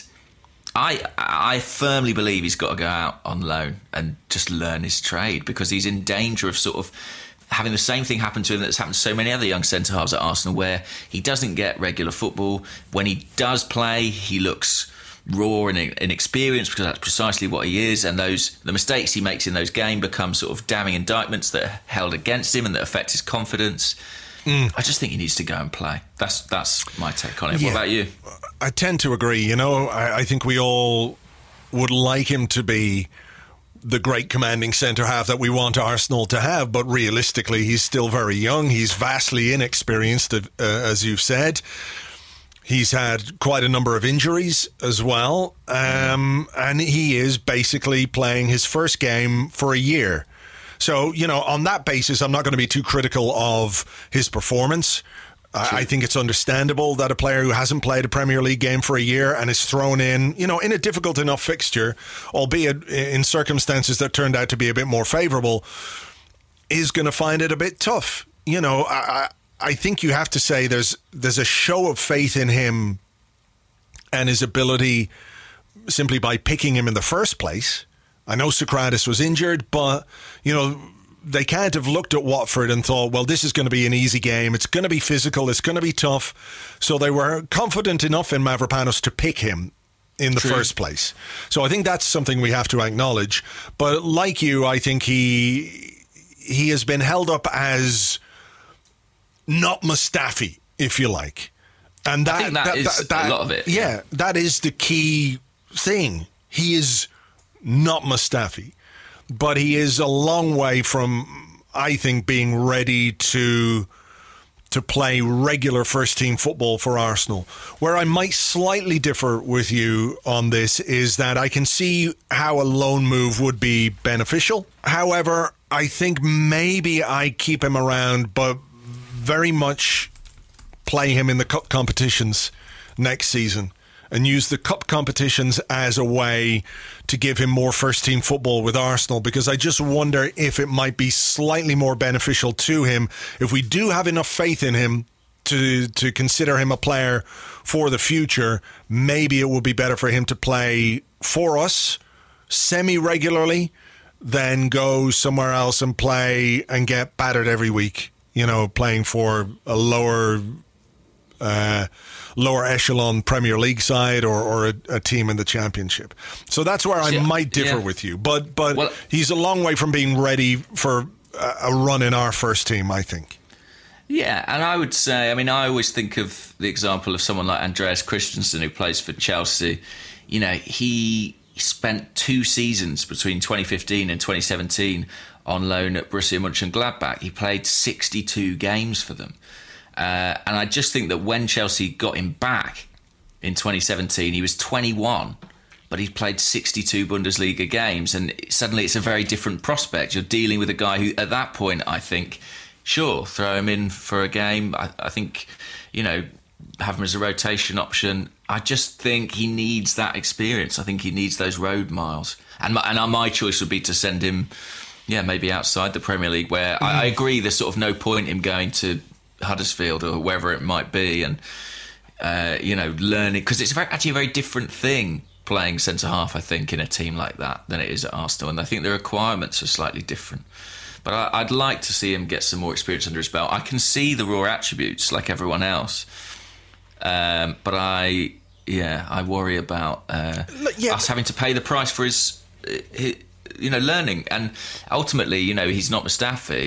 I I firmly believe he's got to go out on loan and just learn his trade, because he's in danger of sort of having the same thing happen to him that's happened to so many other young centre-halves at Arsenal, where he doesn't get regular football. When he does play, he looks raw and inexperienced, because that's precisely what he is, and those the mistakes he makes in those games become sort of damning indictments that are held against him and that affect his confidence. Mm. I just think he needs to go and play. That's that's my take on it. Yeah. What about you? I tend to agree. You know, I, I think we all would like him to be the great commanding centre-half that we want Arsenal to have, but realistically, he's still very young. He's vastly inexperienced, uh, as you've said. He's had quite a number of injuries as well, um, and he is basically playing his first game for a year. So, you know, on that basis, I'm not going to be too critical of his performance. Sure. I think it's understandable that a player who hasn't played a Premier League game for a year and is thrown in, you know, in a difficult enough fixture, albeit in circumstances that turned out to be a bit more favourable, is going to find it a bit tough. You know, I, I think you have to say there's there's a show of faith in him and his ability simply by picking him in the first place. I know Socrates was injured, but, you know, they can't have looked at Watford and thought, well, this is going to be an easy game. It's going to be physical. It's going to be tough. So they were confident enough in Mavropanos to pick him in the True. first place. So I think that's something we have to acknowledge. But like you, I think he he has been held up as not Mustafi, if you like. And that, I think that, that is that, that, a lot of it. Yeah, yeah, that is the key thing. He is not Mustafi. But he is a long way from, I think, being ready to to play regular first-team football for Arsenal. Where I might slightly differ with you on this is that I can see how a loan move would be beneficial. However, I think maybe I keep him around, but very much play him in the cup competitions next season, and use the cup competitions as a way to give him more first-team football with Arsenal, because I just wonder if it might be slightly more beneficial to him if we do have enough faith in him to to consider him a player for the future. Maybe it would be better for him to play for us semi-regularly than go somewhere else and play and get battered every week, you know, playing for a lower... Uh, lower echelon Premier League side or, or a, a team in the Championship. So that's where I yeah, might differ yeah. with you. But but well, he's a long way from being ready for a, a run in our first team, I think. Yeah, and I would say, I mean, I always think of the example of someone like Andreas Christensen, who plays for Chelsea. You know, he spent two seasons between twenty fifteen and twenty seventeen on loan at Borussia Mönchengladbach. He played sixty-two games for them. Uh, and I just think that when Chelsea got him back in twenty seventeen, he was twenty-one, but he played sixty-two Bundesliga games, and suddenly it's a very different prospect. You're dealing with a guy who, at that point, I think, sure, throw him in for a game. I, I think, you know, have him as a rotation option. I just think he needs that experience. I think he needs those road miles. And my, and my choice would be to send him, yeah, maybe outside the Premier League, where mm. I, I agree there's sort of no point in going to Huddersfield or wherever it might be, and uh, you know, learning, because it's very, actually a very different thing playing centre half, I think, in a team like that than it is at Arsenal, and I think the requirements are slightly different. But I, I'd like to see him get some more experience under his belt. I can see the raw attributes like everyone else, um, but I, yeah, I worry about uh, yeah. us having to pay the price for his, his, you know, learning, and ultimately, you know, he's not Mustafi.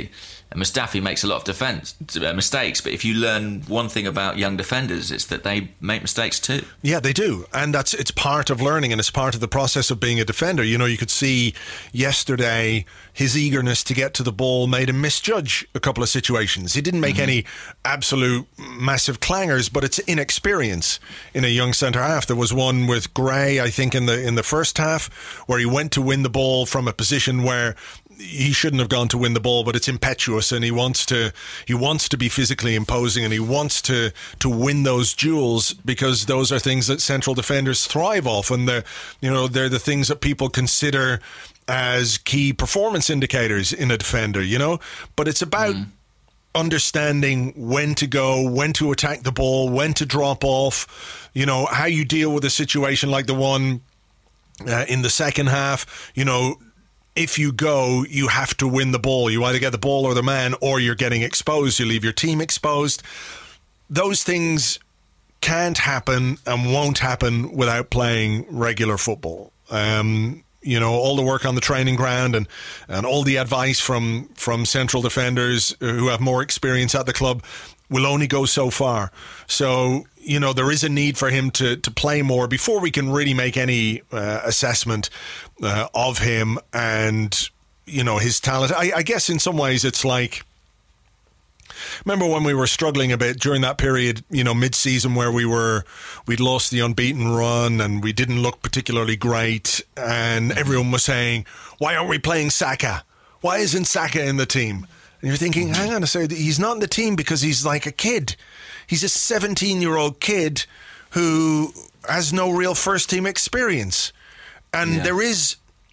And Mustafi makes a lot of defense uh, mistakes, but if you learn one thing about young defenders, it's that they make mistakes too. Yeah, they do, and that's it's part of learning, and it's part of the process of being a defender. You know, you could see yesterday his eagerness to get to the ball made him misjudge a couple of situations. He didn't make mm-hmm. any absolute massive clangers, but it's inexperience in a young centre half. There was one with Gray, I think, in the in the first half, where he went to win the ball from a position where he shouldn't have gone to win the ball, but it's impetuous, and he wants to he wants to be physically imposing, and he wants to to win those duels, because those are things that central defenders thrive off, and they're you know they're the things that people consider as key performance indicators in a defender. You know, but it's about mm. understanding when to go, when to attack the ball, when to drop off. You know, how you deal with a situation like the one uh, in the second half. You know. If you go, you have to win the ball. You either get the ball or the man, or you're getting exposed. You leave your team exposed. Those things can't happen and won't happen without playing regular football. Um, you know, all the work on the training ground and, and all the advice from, from central defenders who have more experience at the club will only go so far. So, you know, there is a need for him to, to play more before we can really make any uh, assessment uh, of him and, you know, his talent. I, I guess in some ways it's like, remember when we were struggling a bit during that period, you know, mid-season, where we were, we'd lost the unbeaten run and we didn't look particularly great, and everyone was saying, why aren't we playing Saka? Why isn't Saka in the team? And you're thinking, hang on a second, he's not in the team because he's like a kid. He's a seventeen-year-old kid who has no real first-team experience. And yeah. there is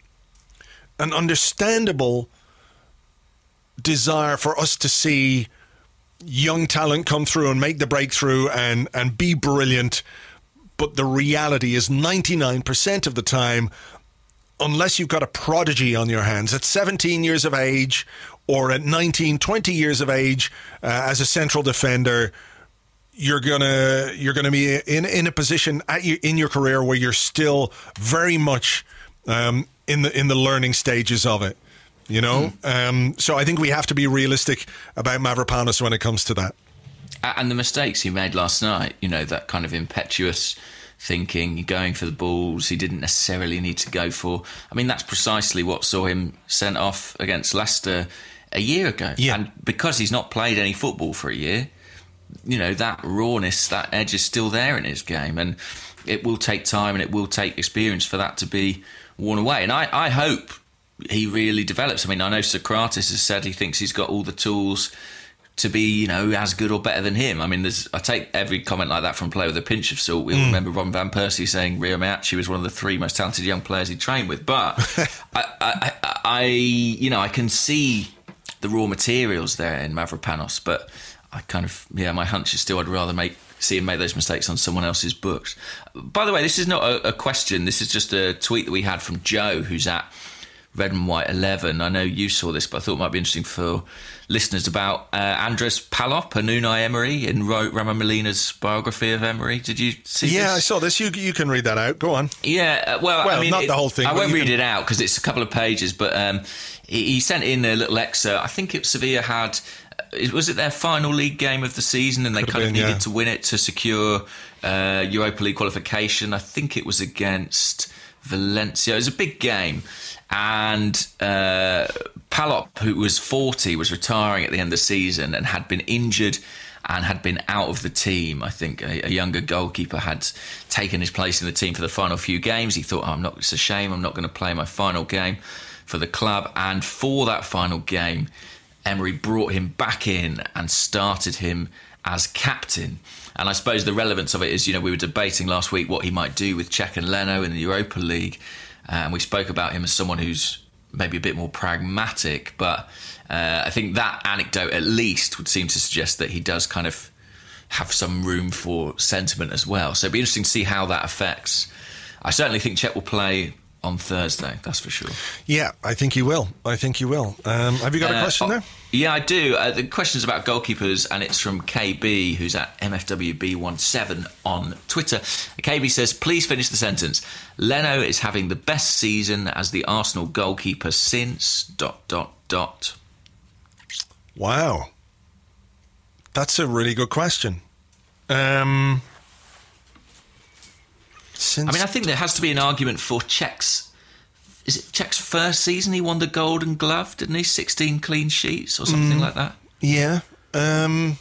an understandable desire for us to see young talent come through and make the breakthrough and, and be brilliant. But the reality is ninety-nine percent of the time, unless you've got a prodigy on your hands at seventeen years of age or at nineteen, twenty years of age uh, as a central defender, you're gonna you're gonna be in in a position at you, in your career where you're still very much um, in the in the learning stages of it. You know, mm. um, so I think we have to be realistic about Mavropanos when it comes to that. And the mistakes he made last night, you know, that kind of impetuous thinking, going for the balls he didn't necessarily need to go for. I mean, that's precisely what saw him sent off against Leicester a year ago. Yeah. And because he's not played any football for a year, you know, that rawness, that edge is still there in his game. And it will take time and it will take experience for that to be worn away. And I, I hope he really develops. I mean, I know Socrates has said he thinks he's got all the tools to be, you know, as good or better than him. I mean, there's, I take every comment like that from a player with a pinch of salt. We'll mm. remember Robin Van Persie saying Rio Miachi was one of the three most talented young players he trained with. But I, I, I, you know, I can see the raw materials there in Mavropanos, but I kind of, yeah, my hunch is still I'd rather make see him make those mistakes on someone else's books. By the way, this is not a, a question. This is just a tweet that we had from Joe, who's at Red and White eleven. I know you saw this, but I thought it might be interesting for listeners about uh, Andres Palop and Unai Emery in Ro- Ramon Molina's biography of Emery. Did you see yeah, this? I saw this. You you can read that out. Go on. Yeah, uh, well, well, I mean, not it, the whole thing. I won't read can... it out because it's a couple of pages, but um, he, he sent in a little excerpt. I think it, Sevilla had, was it their final league game of the season, and they Could kind of been, needed yeah. to win it to secure uh, Europa League qualification. I think it was against Valencia. It was a big game. And uh, Palop, who was forty, was retiring at the end of the season and had been injured and had been out of the team. I think a, a younger goalkeeper had taken his place in the team for the final few games. He thought, oh, I'm not, it's a shame, I'm not going to play my final game for the club. And for that final game, Emery brought him back in and started him as captain. And I suppose the relevance of it is, you know, we were debating last week what he might do with Cech and Leno in the Europa League. And we spoke about him as someone who's maybe a bit more pragmatic, but uh, I think that anecdote at least would seem to suggest that he does kind of have some room for sentiment as well. So it'd be interesting to see how that affects. I certainly think Cech will play on Thursday, that's for sure. Yeah, I think he will. I think he will. Um, have you got a question uh, there? Yeah, I do. Uh, the question's about goalkeepers, and it's from K B, who's at M F W B seventeen on Twitter. K B says, please finish the sentence. Leno is having the best season as the Arsenal goalkeeper since... dot, dot, dot. Wow. That's a really good question. Um, since I mean, I think there has to be an argument for Cech's. Is it Cech's first season he won the Golden Glove, didn't he? sixteen clean sheets or something mm, like that? Yeah. Um,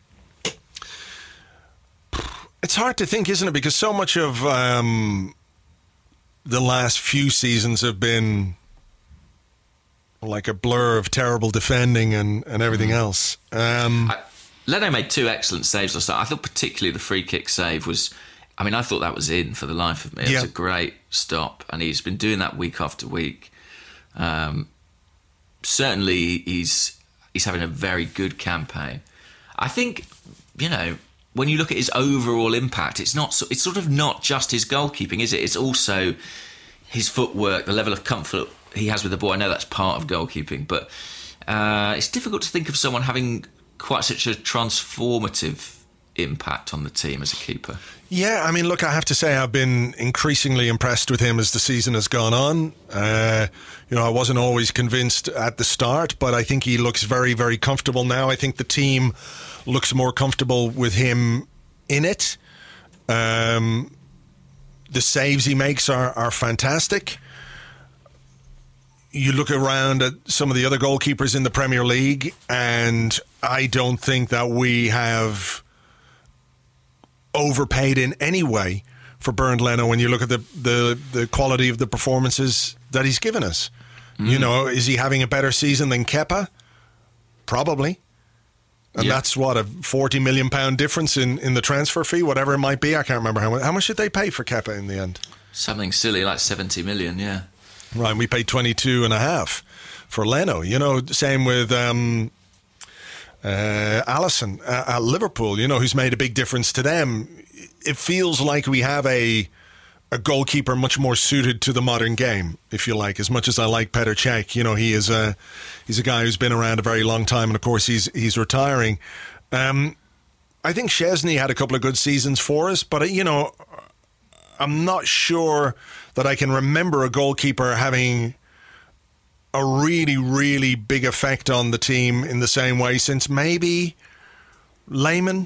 it's hard to think, isn't it? Because so much of um, the last few seasons have been like a blur of terrible defending and, and everything mm. else. Um, I, Leno made two excellent saves last night. I thought particularly the free kick save was... I mean, I thought that was in for the life of me. It yeah. was a great stop, and he's been doing that week after week. Um, certainly, he's he's having a very good campaign. I think, you know, when you look at his overall impact, it's not. It's sort of not just his goalkeeping, is it? It's also his footwork, the level of comfort he has with the ball. I know that's part of goalkeeping, but uh, it's difficult to think of someone having quite such a transformative impact on the team as a keeper. Yeah, I mean, look, I have to say I've been increasingly impressed with him as the season has gone on. Uh, you know, I wasn't always convinced at the start, but I think he looks very, very comfortable now. I think the team looks more comfortable with him in it. Um, the saves he makes are, are fantastic. You look around at some of the other goalkeepers in the Premier League, and I don't think that we have overpaid in any way for Bernd Leno when you look at the, the, the quality of the performances that he's given us. Mm. You know, is he having a better season than Kepa? Probably. And yeah. that's what, a forty million pound difference in, in the transfer fee, whatever it might be. I can't remember how much. How much did they pay for Kepa in the end? Something silly, like seventy million, yeah. Right, we paid twenty-two and a half for Leno. You know, same with um, uh, Alisson uh, at Liverpool, you know, who's made a big difference to them. It feels like we have a a goalkeeper much more suited to the modern game, if you like. As much as I like Petr Cech, you know, he is a he's a guy who's been around a very long time, and of course he's he's retiring. Um, I think Szczesny had a couple of good seasons for us, but you know, I'm not sure that I can remember a goalkeeper having a really, really big effect on the team in the same way since maybe Lehmann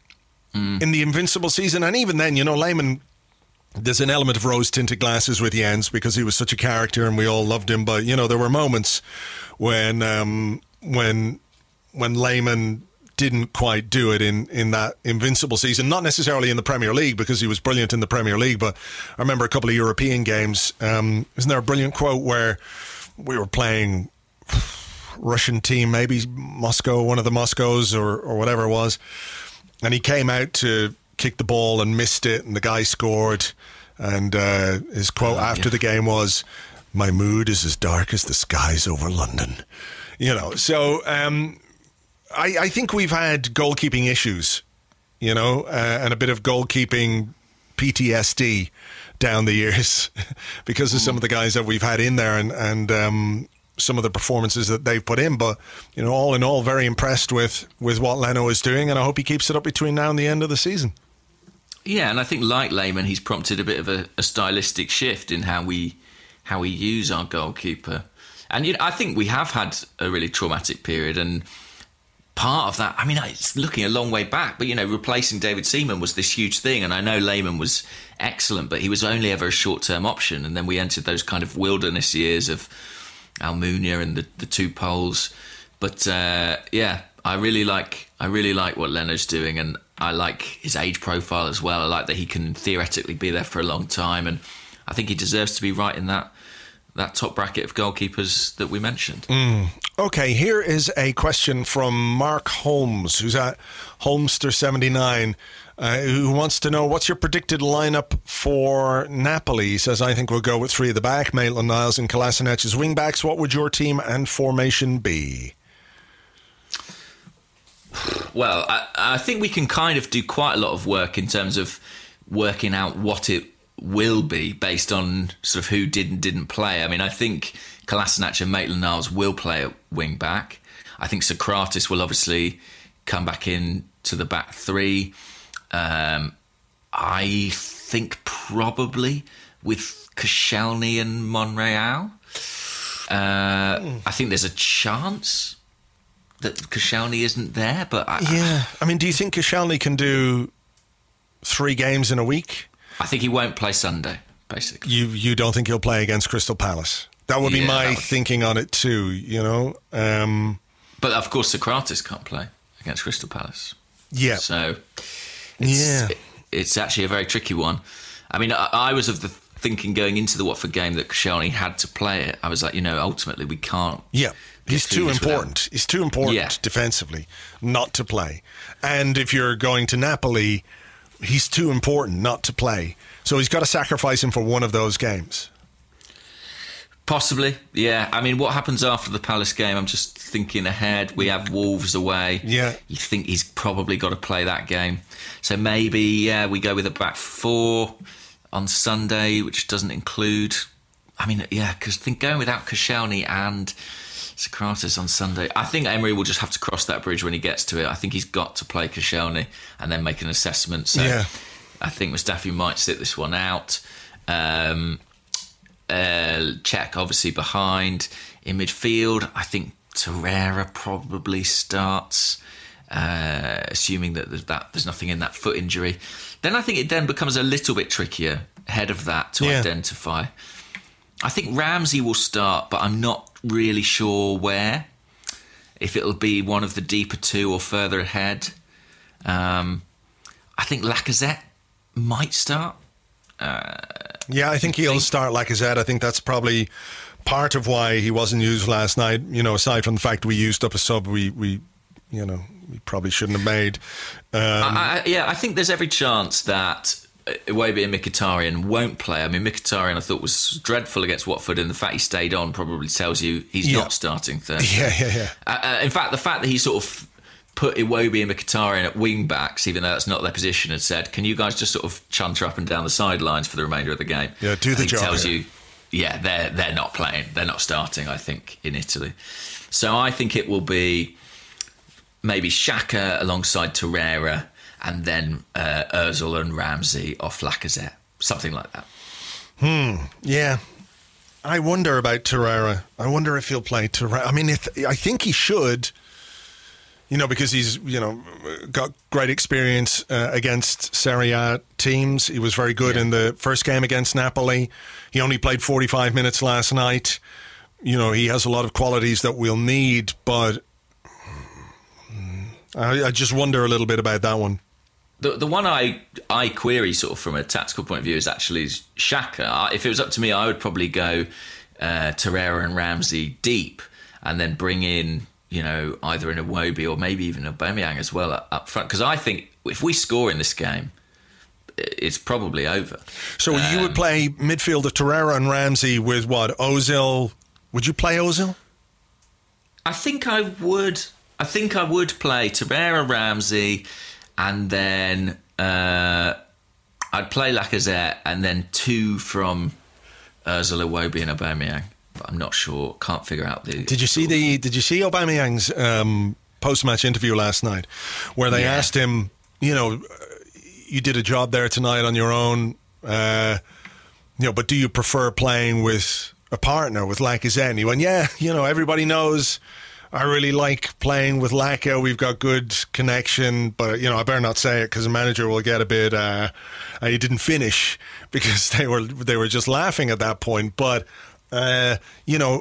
mm. in the Invincible season. And even then, you know, Lehmann, there's an element of rose-tinted glasses with Jens because he was such a character and we all loved him. But, you know, there were moments when um, when when Lehmann didn't quite do it in, in that Invincible season, not necessarily in the Premier League because he was brilliant in the Premier League, but I remember a couple of European games. Um, isn't there a brilliant quote where we were playing Russian team, maybe Moscow, one of the Moscows or, or whatever it was, and he came out to kick the ball and missed it, and the guy scored, and uh, his quote oh, after yeah. the game was, "My mood is as dark as the skies over London." You know, so um, I, I think we've had goalkeeping issues, you know, uh, and a bit of goalkeeping P T S D down the years because of some of the guys that we've had in there and, and um, some of the performances that they've put in. But, you know, all in all, very impressed with, with what Leno is doing, and I hope he keeps it up between now and the end of the season. Yeah, and I think like Lehmann, he's prompted a bit of a, a stylistic shift in how we how we use our goalkeeper. And you know, I think we have had a really traumatic period, and part of that, I mean, it's looking a long way back, but, you know, replacing David Seaman was this huge thing. And I know Lehmann was excellent, but he was only ever a short-term option. And then we entered those kind of wilderness years of Almunia and the, the two poles. But, uh, yeah, I really like I really like what Leno's doing, and I like his age profile as well. I like that he can theoretically be there for a long time, and I think he deserves to be right in that that top bracket of goalkeepers that we mentioned. Mm. Okay, here is a question from Mark Holmes, who's at Holmester seventy-nine, uh, who wants to know, what's your predicted lineup for Napoli? He says, I think we'll go with three at the back, Maitland-Niles and Kolasinac as wing-backs. What would your team and formation be? Well, I, I think we can kind of do quite a lot of work in terms of working out what it will be based on sort of who did and didn't play. I mean, I think Kolasinac and Maitland-Niles will play at wing back. I think Socrates will obviously come back in to the back three. Um, I think probably with Koscielny and Monreal. Uh, mm. I think there's a chance that Koscielny isn't there, but I, yeah, I mean, do you think Koscielny can do three games in a week? I think he won't play Sunday. Basically, you you don't think he'll play against Crystal Palace? That would be yeah, my would... thinking on it too. You know, um, but of course, Socrates can't play against Crystal Palace. Yeah, so it's, yeah, it's actually a very tricky one. I mean, I, I was of the thinking going into the Watford game that Koscielny had to play it. I was like, you know, ultimately we can't. Yeah, he's too important. Without... He's too important yeah. defensively not to play. And if you're going to Napoli, he's too important not to play. So he's got to sacrifice him for one of those games. Possibly, yeah. I mean, what happens after the Palace game? I'm just thinking ahead. We have Wolves away. Yeah. You think he's probably got to play that game. So maybe, yeah, we go with a back four on Sunday, which doesn't include... I mean, yeah, because think going without Koscielny and Socrates on Sunday, I think Emery will just have to cross that bridge when he gets to it. I think he's got to play Koscielny and then make an assessment. So yeah. I think Mustafi might sit this one out. Um, uh, Cech obviously behind. In midfield, I think Torreira probably starts, uh, assuming that there's, that there's nothing in that foot injury. Then I think it then becomes a little bit trickier ahead of that to yeah. identify. I think Ramsey will start, but I'm not really sure where. If it'll be one of the deeper two or further ahead. Um, I think Lacazette might start. Uh, yeah, I think he'll think... start Lacazette. I think that's probably part of why he wasn't used last night. You know, aside from the fact we used up a sub we, we you know, we probably shouldn't have made. Um, I, I, yeah, I think there's every chance that Iwobi and Mkhitaryan won't play. I mean, Mkhitaryan I thought was dreadful against Watford, and the fact he stayed on probably tells you he's yeah. not starting Thursday. Yeah, yeah, yeah. Uh, uh, in fact, the fact that he sort of put Iwobi and Mkhitaryan at wing backs, even though that's not their position, and said, "Can you guys just sort of chunter up and down the sidelines for the remainder of the game?" Yeah, do the I think job. Tells here. you, yeah, they're they're not playing. They're not starting. I think in Italy, so I think it will be maybe Xhaka alongside Torreira, and then uh, Ozil and Ramsey off Lacazette. Something like that. Hmm. Yeah. I wonder about Torreira. I wonder if he'll play Torreira. I mean, if, I think he should, you know, because he's, you know, got great experience uh, against Serie A teams. He was very good yeah. in the first game against Napoli. He only played forty-five minutes last night. You know, he has a lot of qualities that we'll need, but I, I just wonder a little bit about that one. The the one I I query sort of from a tactical point of view is actually Xhaka. If it was up to me, I would probably go uh, Torreira and Ramsey deep, and then bring in, you know, either an Iwobi or maybe even Aubameyang as well up, up front. Because I think if we score in this game, it's probably over. So um, you would play midfielder Torreira and Ramsey with what? Ozil? Would you play Ozil? I think I would. I think I would play Torreira, Ramsey. And then uh, I'd play Lacazette, and then two from Ozil, Iwobi, and Aubameyang. But I'm not sure. Can't figure out the. Did you see the? Did you see Aubameyang's um, post-match interview last night, where they yeah. asked him, you know, you did a job there tonight on your own, uh, you know, but do you prefer playing with a partner, with Lacazette? And he went, yeah, you know, everybody knows. I really like playing with Laka. We've got good connection, but you know I better not say it because the manager will get a bit. Uh, he didn't finish because they were they were just laughing at that point. But uh, you know,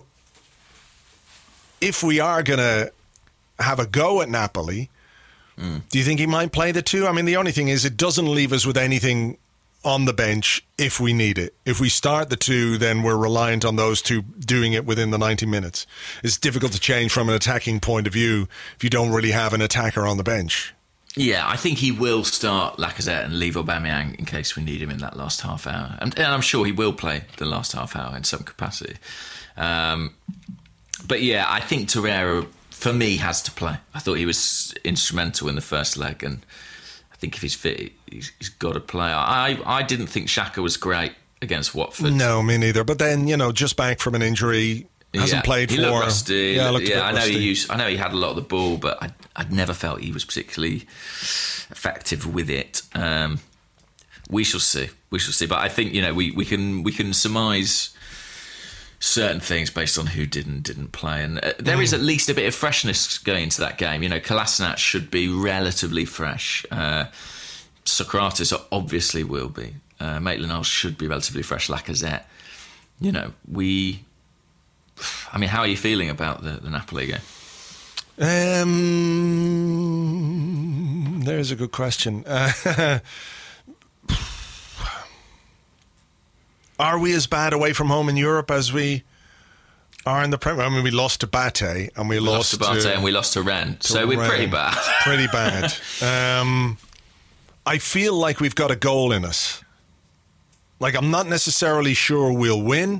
if we are gonna have a go at Napoli, mm. do you think he might play the two? I mean, the only thing is it doesn't leave us with anything on the bench if we need it. If we start the two, then we're reliant on those two doing it within the ninety minutes. It's difficult to change from an attacking point of view if you don't really have an attacker on the bench. Yeah, I think he will start Lacazette and leave Aubameyang in case we need him in that last half hour. And, and I'm sure he will play the last half hour in some capacity. Um, but yeah, I think Torreira, for me, has to play. I thought he was instrumental in the first leg, and I think if he's fit, he's, he's got to play. I I didn't think Xhaka was great against Watford. No, me neither. But then, you know, just back from an injury, hasn't yeah. played he for. Looked rusty. Yeah, looked yeah a bit I know rusty. he used. I know he had a lot of the ball, but I I'd never felt he was particularly effective with it. Um, we shall see. We shall see. But I think, you know, we, we can we can surmise certain things based on who did and didn't play. And uh, there mm. is at least a bit of freshness going into that game. You know, Kolasinac should be relatively fresh. Uh, Socrates obviously will be. Uh, Maitland-Niles should be relatively fresh. Lacazette. You know, we... I mean, how are you feeling about the, the Napoli game? Um, there's a good question. Uh, are we as bad away from home in Europe as we are in the Premier? I mean, we lost to Bate and we, we lost, lost to Bate to, and we lost to Rennes. To so we're Rennes. pretty bad. Pretty bad. Um, I feel like we've got a goal in us. Like, I'm not necessarily sure we'll win,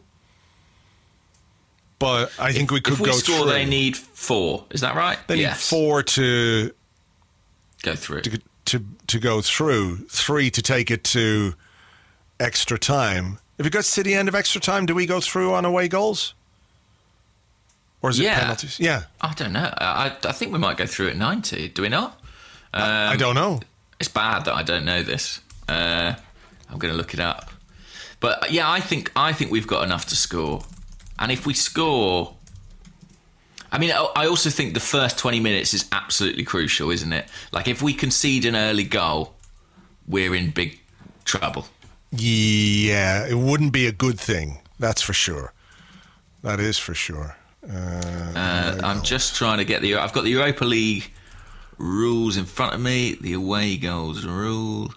but I think if, we could if we go score, through. They need four. Is that right? They yes. need four to go through. To, to to go through. Three to take it to extra time. If it gets to the end of extra time, do we go through on away goals? Or is it yeah. penalties? Yeah. I don't know. I I think we might go through at ninety. Do we not? Um, I, I don't know. It's bad that I don't know this. Uh, I'm going to look it up. But yeah, I think I think we've got enough to score. And if we score... I mean, I also think the first twenty minutes is absolutely crucial, isn't it? Like, if we concede an early goal, we're in big trouble. Yeah, it wouldn't be a good thing. That's for sure. That is for sure. Uh, uh, I'm just trying to get the... I've got the Europa League rules in front of me. The away goals rule...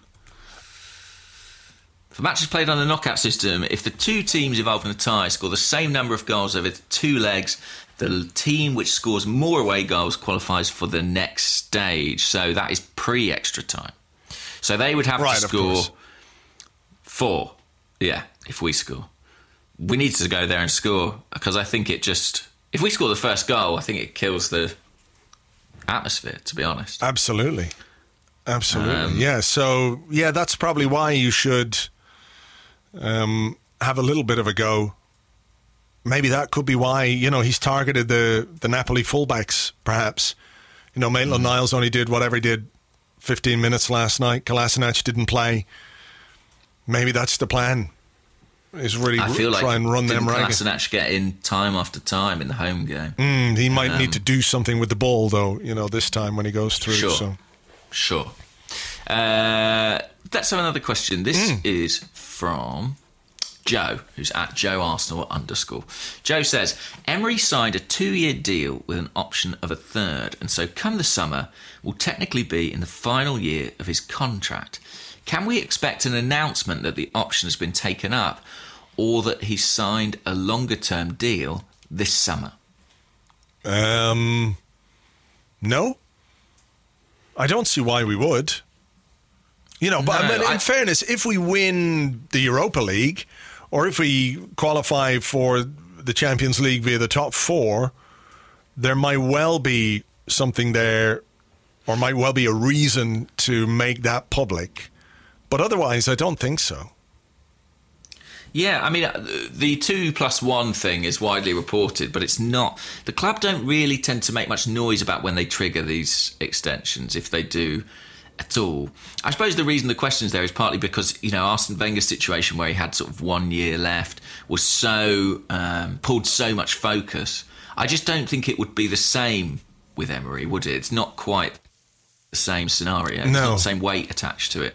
For matches played on the knockout system, if the two teams involved in a tie score the same number of goals over the two legs, the team which scores more away goals qualifies for the next stage. So that is pre-extra time. So they would have right, to score four. Yeah, if we score. We need to go there and score, because I think it just... If we score the first goal, I think it kills the atmosphere, to be honest. Absolutely. Absolutely. Um, yeah, so, yeah, that's probably why you should... Um, have a little bit of a go. Maybe that could be why, you know, he's targeted the, the Napoli fullbacks, perhaps. You know, Maitland-Niles only did whatever he did fifteen minutes last night. Kolasinac didn't play. Maybe that's the plan, is really I feel try like and run them ragged. Kolasinac get in time after time in the home game. Mm, he might um, need to do something with the ball, though, you know, this time when he goes through. Sure, so. sure. Uh, let's have another question. This mm. is from Joe, who's at Joe Arsenal underscore. Joe says, Emery signed a two-year deal with an option of a third, and so come the summer will technically be in the final year of his contract. Can we expect an announcement that the option has been taken up, or that he's signed a longer-term deal this summer? Um, no. I don't see why we would. You know, but, no, but in I, fairness, if we win the Europa League, or if we qualify for the Champions League via the top four, there might well be something there, or might well be a reason to make that public. But otherwise, I don't think so. Yeah, I mean, the two plus one thing is widely reported, but it's not. The club don't really tend to make much noise about when they trigger these extensions, if they do at all. I suppose the reason the question's there is partly because, you know, Arsene Wenger's situation where he had sort of one year left was so, um, pulled so much focus. I just don't think it would be the same with Emery, would it? It's not quite the same scenario. There's no. not the same weight attached to it.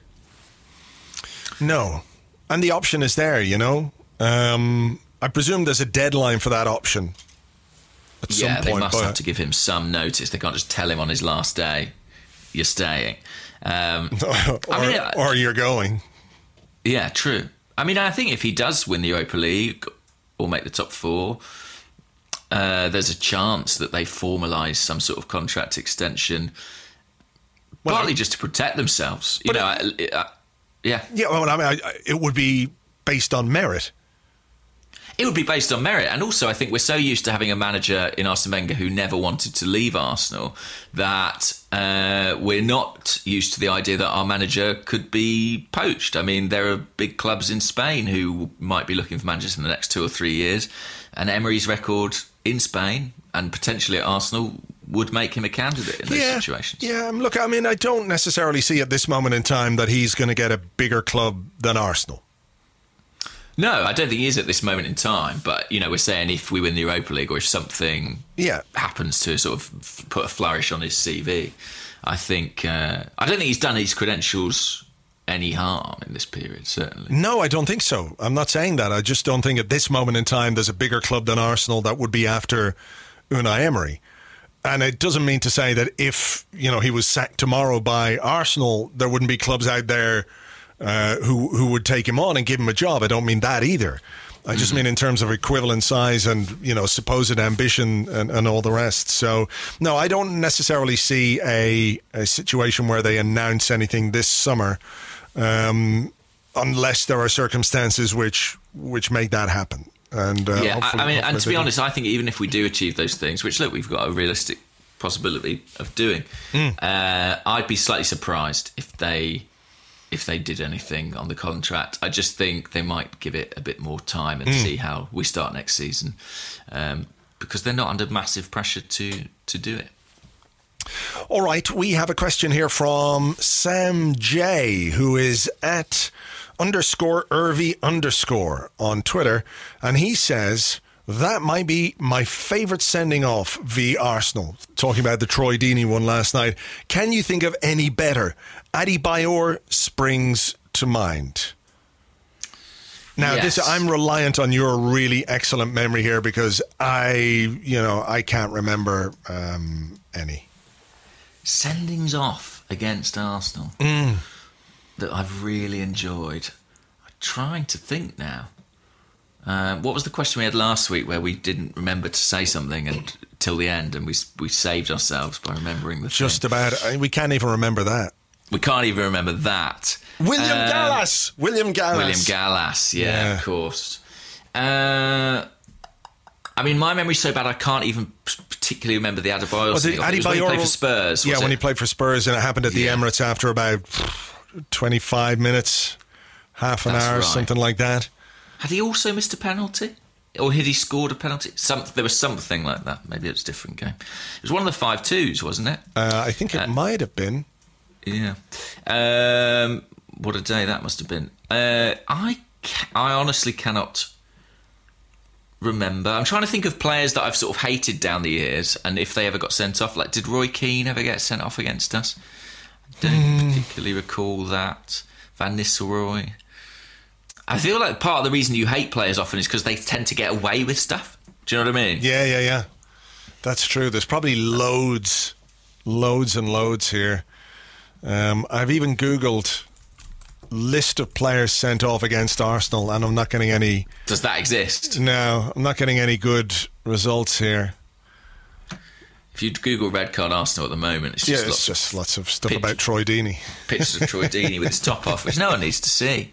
No. And the option is there, you know. Um, I presume there's a deadline for that option at some yeah, point. they must but... have to give him some notice. They can't just tell him on his last day, you're staying. Um, or, I mean, or you're going. Yeah, true. I mean, I think if he does win the Europa League or make the top four, uh, there's a chance that they formalise some sort of contract extension, well, partly just to protect themselves. You know, it, I, I, yeah. Yeah, well, I mean, I, it would be based on merit. It would be based on merit. And also, I think we're so used to having a manager in Arsene Wenger who never wanted to leave Arsenal that uh, we're not used to the idea that our manager could be poached. I mean, there are big clubs in Spain who might be looking for managers in the next two or three years. And Emery's record in Spain and potentially at Arsenal would make him a candidate in those yeah, situations. Yeah, look, I mean, I don't necessarily see at this moment in time that he's going to get a bigger club than Arsenal. No, I don't think he is at this moment in time. But, you know, we're saying if we win the Europa League or if something Yeah. happens to sort of f- put a flourish on his C V, I think... Uh, I don't think he's done his credentials any harm in this period, certainly. No, I don't think so. I'm not saying that. I just don't think at this moment in time there's a bigger club than Arsenal that would be after Unai Emery. And it doesn't mean to say that if, you know, he was sacked tomorrow by Arsenal, there wouldn't be clubs out there uh, who who would take him on and give him a job. I don't mean that either. I just mm-hmm. mean in terms of equivalent size and, you know, supposed ambition and, and all the rest. So, no, I don't necessarily see a, a situation where they announce anything this summer um, unless there are circumstances which which make that happen. And uh, yeah, I, I mean, and to be honest, I think even if we do achieve those things, which look, we've got a realistic possibility of doing, mm. uh, I'd be slightly surprised if they if they did anything on the contract. I just think they might give it a bit more time and mm. see how we start next season, um, because they're not under massive pressure to to do it. All right, we have a question here from Sam J, who is at underscore Irvy underscore on Twitter, and he says that might be my favourite sending off v Arsenal, talking about the Troy Deeney one last night. Can you think of any better? Adebayor springs to mind. Now, yes. this I'm reliant on your really excellent memory here because I, you know, I can't remember um, any. Sendings off against Arsenal Mm. that I've really enjoyed. I'm trying to think now. Uh, what was the question we had last week where we didn't remember to say something until the end, and we we saved ourselves by remembering the Just thing. about. I- We can't even remember that. We can't even remember that. William Um, Gallas. William Gallas. William Gallas, yeah, Yeah. of course. Uh, I mean, my memory's so bad I can't even particularly remember the Adebayor Was it thing. It was when he Adebayor played for was- Spurs, Yeah, was when it? he played for Spurs, and it happened at the Yeah. Emirates after about twenty-five minutes, half an That's hour, right. something like that. Had he also missed a penalty? Or had he scored a penalty? Some, there was something like that. Maybe it's a different game. It was one of the five twos, wasn't it? Uh, I think it Uh, might have been. Yeah. Um, what a day that must have been. Uh, I, ca- I honestly cannot remember. I'm trying to think of players that I've sort of hated down the years and if they ever got sent off. Like, did Roy Keane ever get sent off against us? I don't Hmm. particularly recall that. Van Nistelrooy. I feel like part of the reason you hate players often is because they tend to get away with stuff. Do you know what I mean? Yeah, yeah, yeah. That's true. There's probably loads, loads and loads here. Um, I've even Googled list of players sent off against Arsenal, and I'm not getting any. Does that exist? No, I'm not getting any good results here. If you Google red card Arsenal at the moment, it's Yeah, just, it's lots just lots of stuff pitch- about Troy Deeney. pictures of Troy Deeney with his top off, which no one needs to see.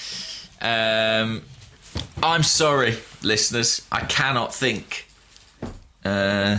Um, I'm sorry, listeners. I cannot think uh,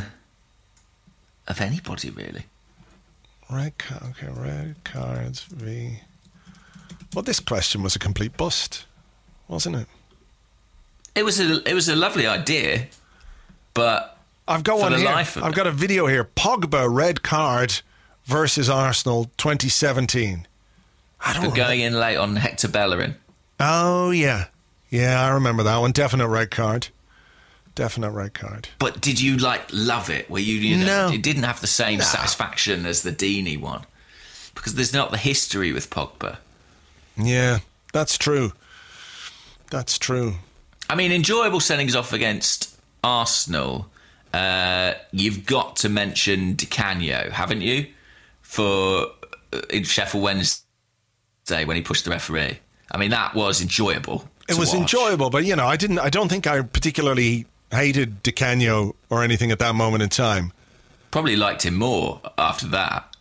of anybody, really. Red card, okay, red cards v. Well, this question was a complete bust, wasn't it? It was a it was a lovely idea, but I've got for one the here. life of I've it- got a video here. Pogba red card versus Arsenal twenty seventeen. I don't for know. going in late on Hector Bellerin. Oh yeah, yeah, I remember that one. Definite red card. Definite red card. But did you like love it? Where you, you know, No. it didn't have the same No. satisfaction as the Deeney one because there's not the history with Pogba. Yeah, that's true. That's true. I mean, enjoyable sendings off against Arsenal. Uh, you've got to mention Di Canio, haven't you? For uh, in Sheffield Wednesday when he pushed the referee. I mean, that was enjoyable. It to was watch. enjoyable, but you know, I didn't. I don't think I particularly hated Di Canio or anything at that moment in time. Probably liked him more after that.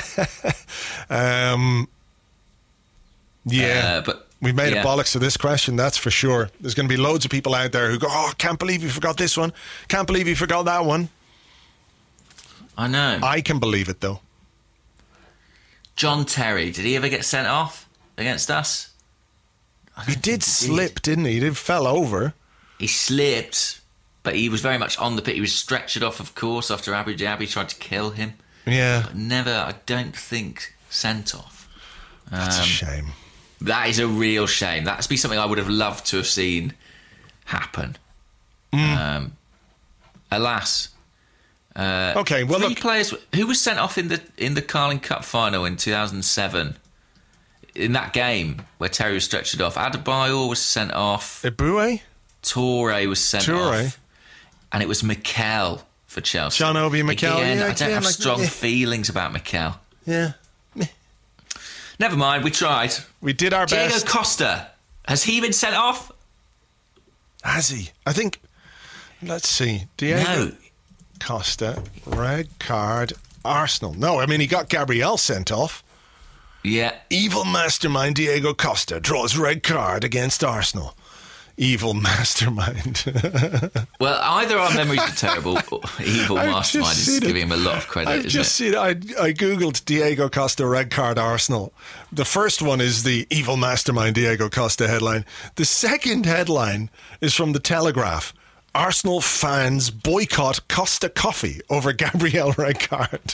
Um, yeah, Uh, but we made yeah. a bollocks of this question, that's for sure. There's going to be loads of people out there who go, "Oh, can't believe you forgot this one. Can't believe you forgot that one." I know. I can believe it though. John Terry, did he ever get sent off against us? I He don't did think slip, didn't he? He did fell over. He slipped, but he was very much on the pitch. He was stretchered off, of course, after Abu Dhabi tried to kill him. Yeah, But never, I don't think, sent off. that's a Um, shame. That is a real shame. That'd be something I would have loved to have seen happen. Mm. Um, alas. Uh, okay, well, three look. players. Who was sent off in the in the Carling Cup final in two thousand seven? In that game where Terry was stretched off, Adebayor was sent off. Eboué? Toure was sent Toure. off. And it was Mikel for Chelsea. John Obi Mikel. Again, yeah, I don't yeah, have like, strong yeah. feelings about Mikel. Yeah. Never mind, we tried. We did our Diego best. Diego Costa. Has he been sent off? Has he? I think... Let's see. Diego No. Costa, red card, Arsenal. No, I mean, he got Gabriel sent off. Yeah. Evil mastermind Diego Costa draws red card against Arsenal. Evil mastermind. Well, either our memories are terrible or evil I've mastermind just is seen giving it. him a lot of credit, I've isn't just it? seen it. I, I Googled Diego Costa red card Arsenal. The first one is the evil mastermind Diego Costa headline. The second headline is from The Telegraph. Arsenal fans boycott Costa Coffee over Gabriel red card.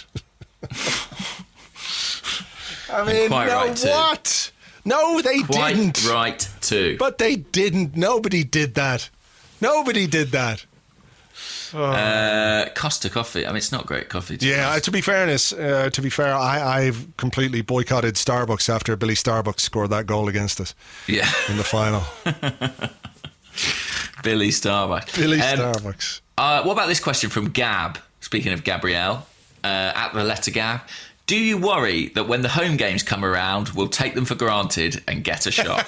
I mean, quite no, right too. what? No, they Quite didn't. right too. But they didn't. Nobody did that. Nobody did that. Uh, Costa Coffee. I mean, it's not great coffee. To Yeah, uh, to be fairness, uh, to be fair, I, I've completely boycotted Starbucks after Billy Starbucks scored that goal against us Yeah. in the final. Billy Starbucks. Billy Um, Starbucks. Uh, what about this question from Gab? Speaking of Gabrielle, uh, at the letter Gab. Do you worry that when the home games come around, we'll take them for granted and get a shock?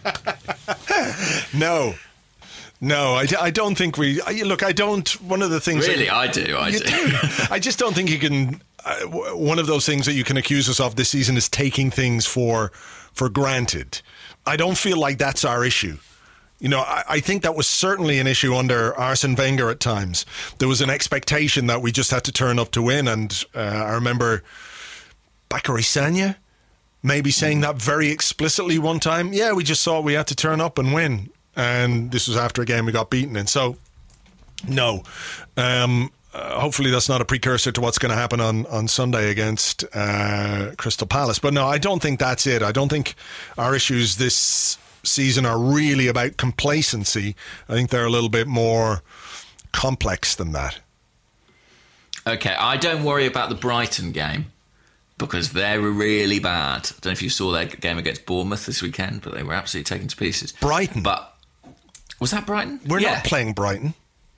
No. No, I, I don't think we... I, look, I don't... One of the things... Really, that, I do, I you do. do. I just don't think you can... Uh, w- one of those things that you can accuse us of this season is taking things for for granted. I don't feel like that's our issue. You know, I, I think that was certainly an issue under Arsene Wenger at times. There was an expectation that we just had to turn up to win, and uh, I remember Bacary Sagna maybe saying that very explicitly one time. Yeah, we just thought we had to turn up and win. And this was after a game we got beaten in. So, no. Um, uh, hopefully that's not a precursor to what's going to happen on, on Sunday against uh, Crystal Palace. But no, I don't think that's it. I don't think our issues this season are really about complacency. I think they're a little bit more complex than that. Okay, I don't worry about the Brighton game because they were really bad. I don't know if you saw their game against Bournemouth this weekend, but they were absolutely taken to pieces. Brighton? But was that Brighton? We're yeah. not playing Brighton.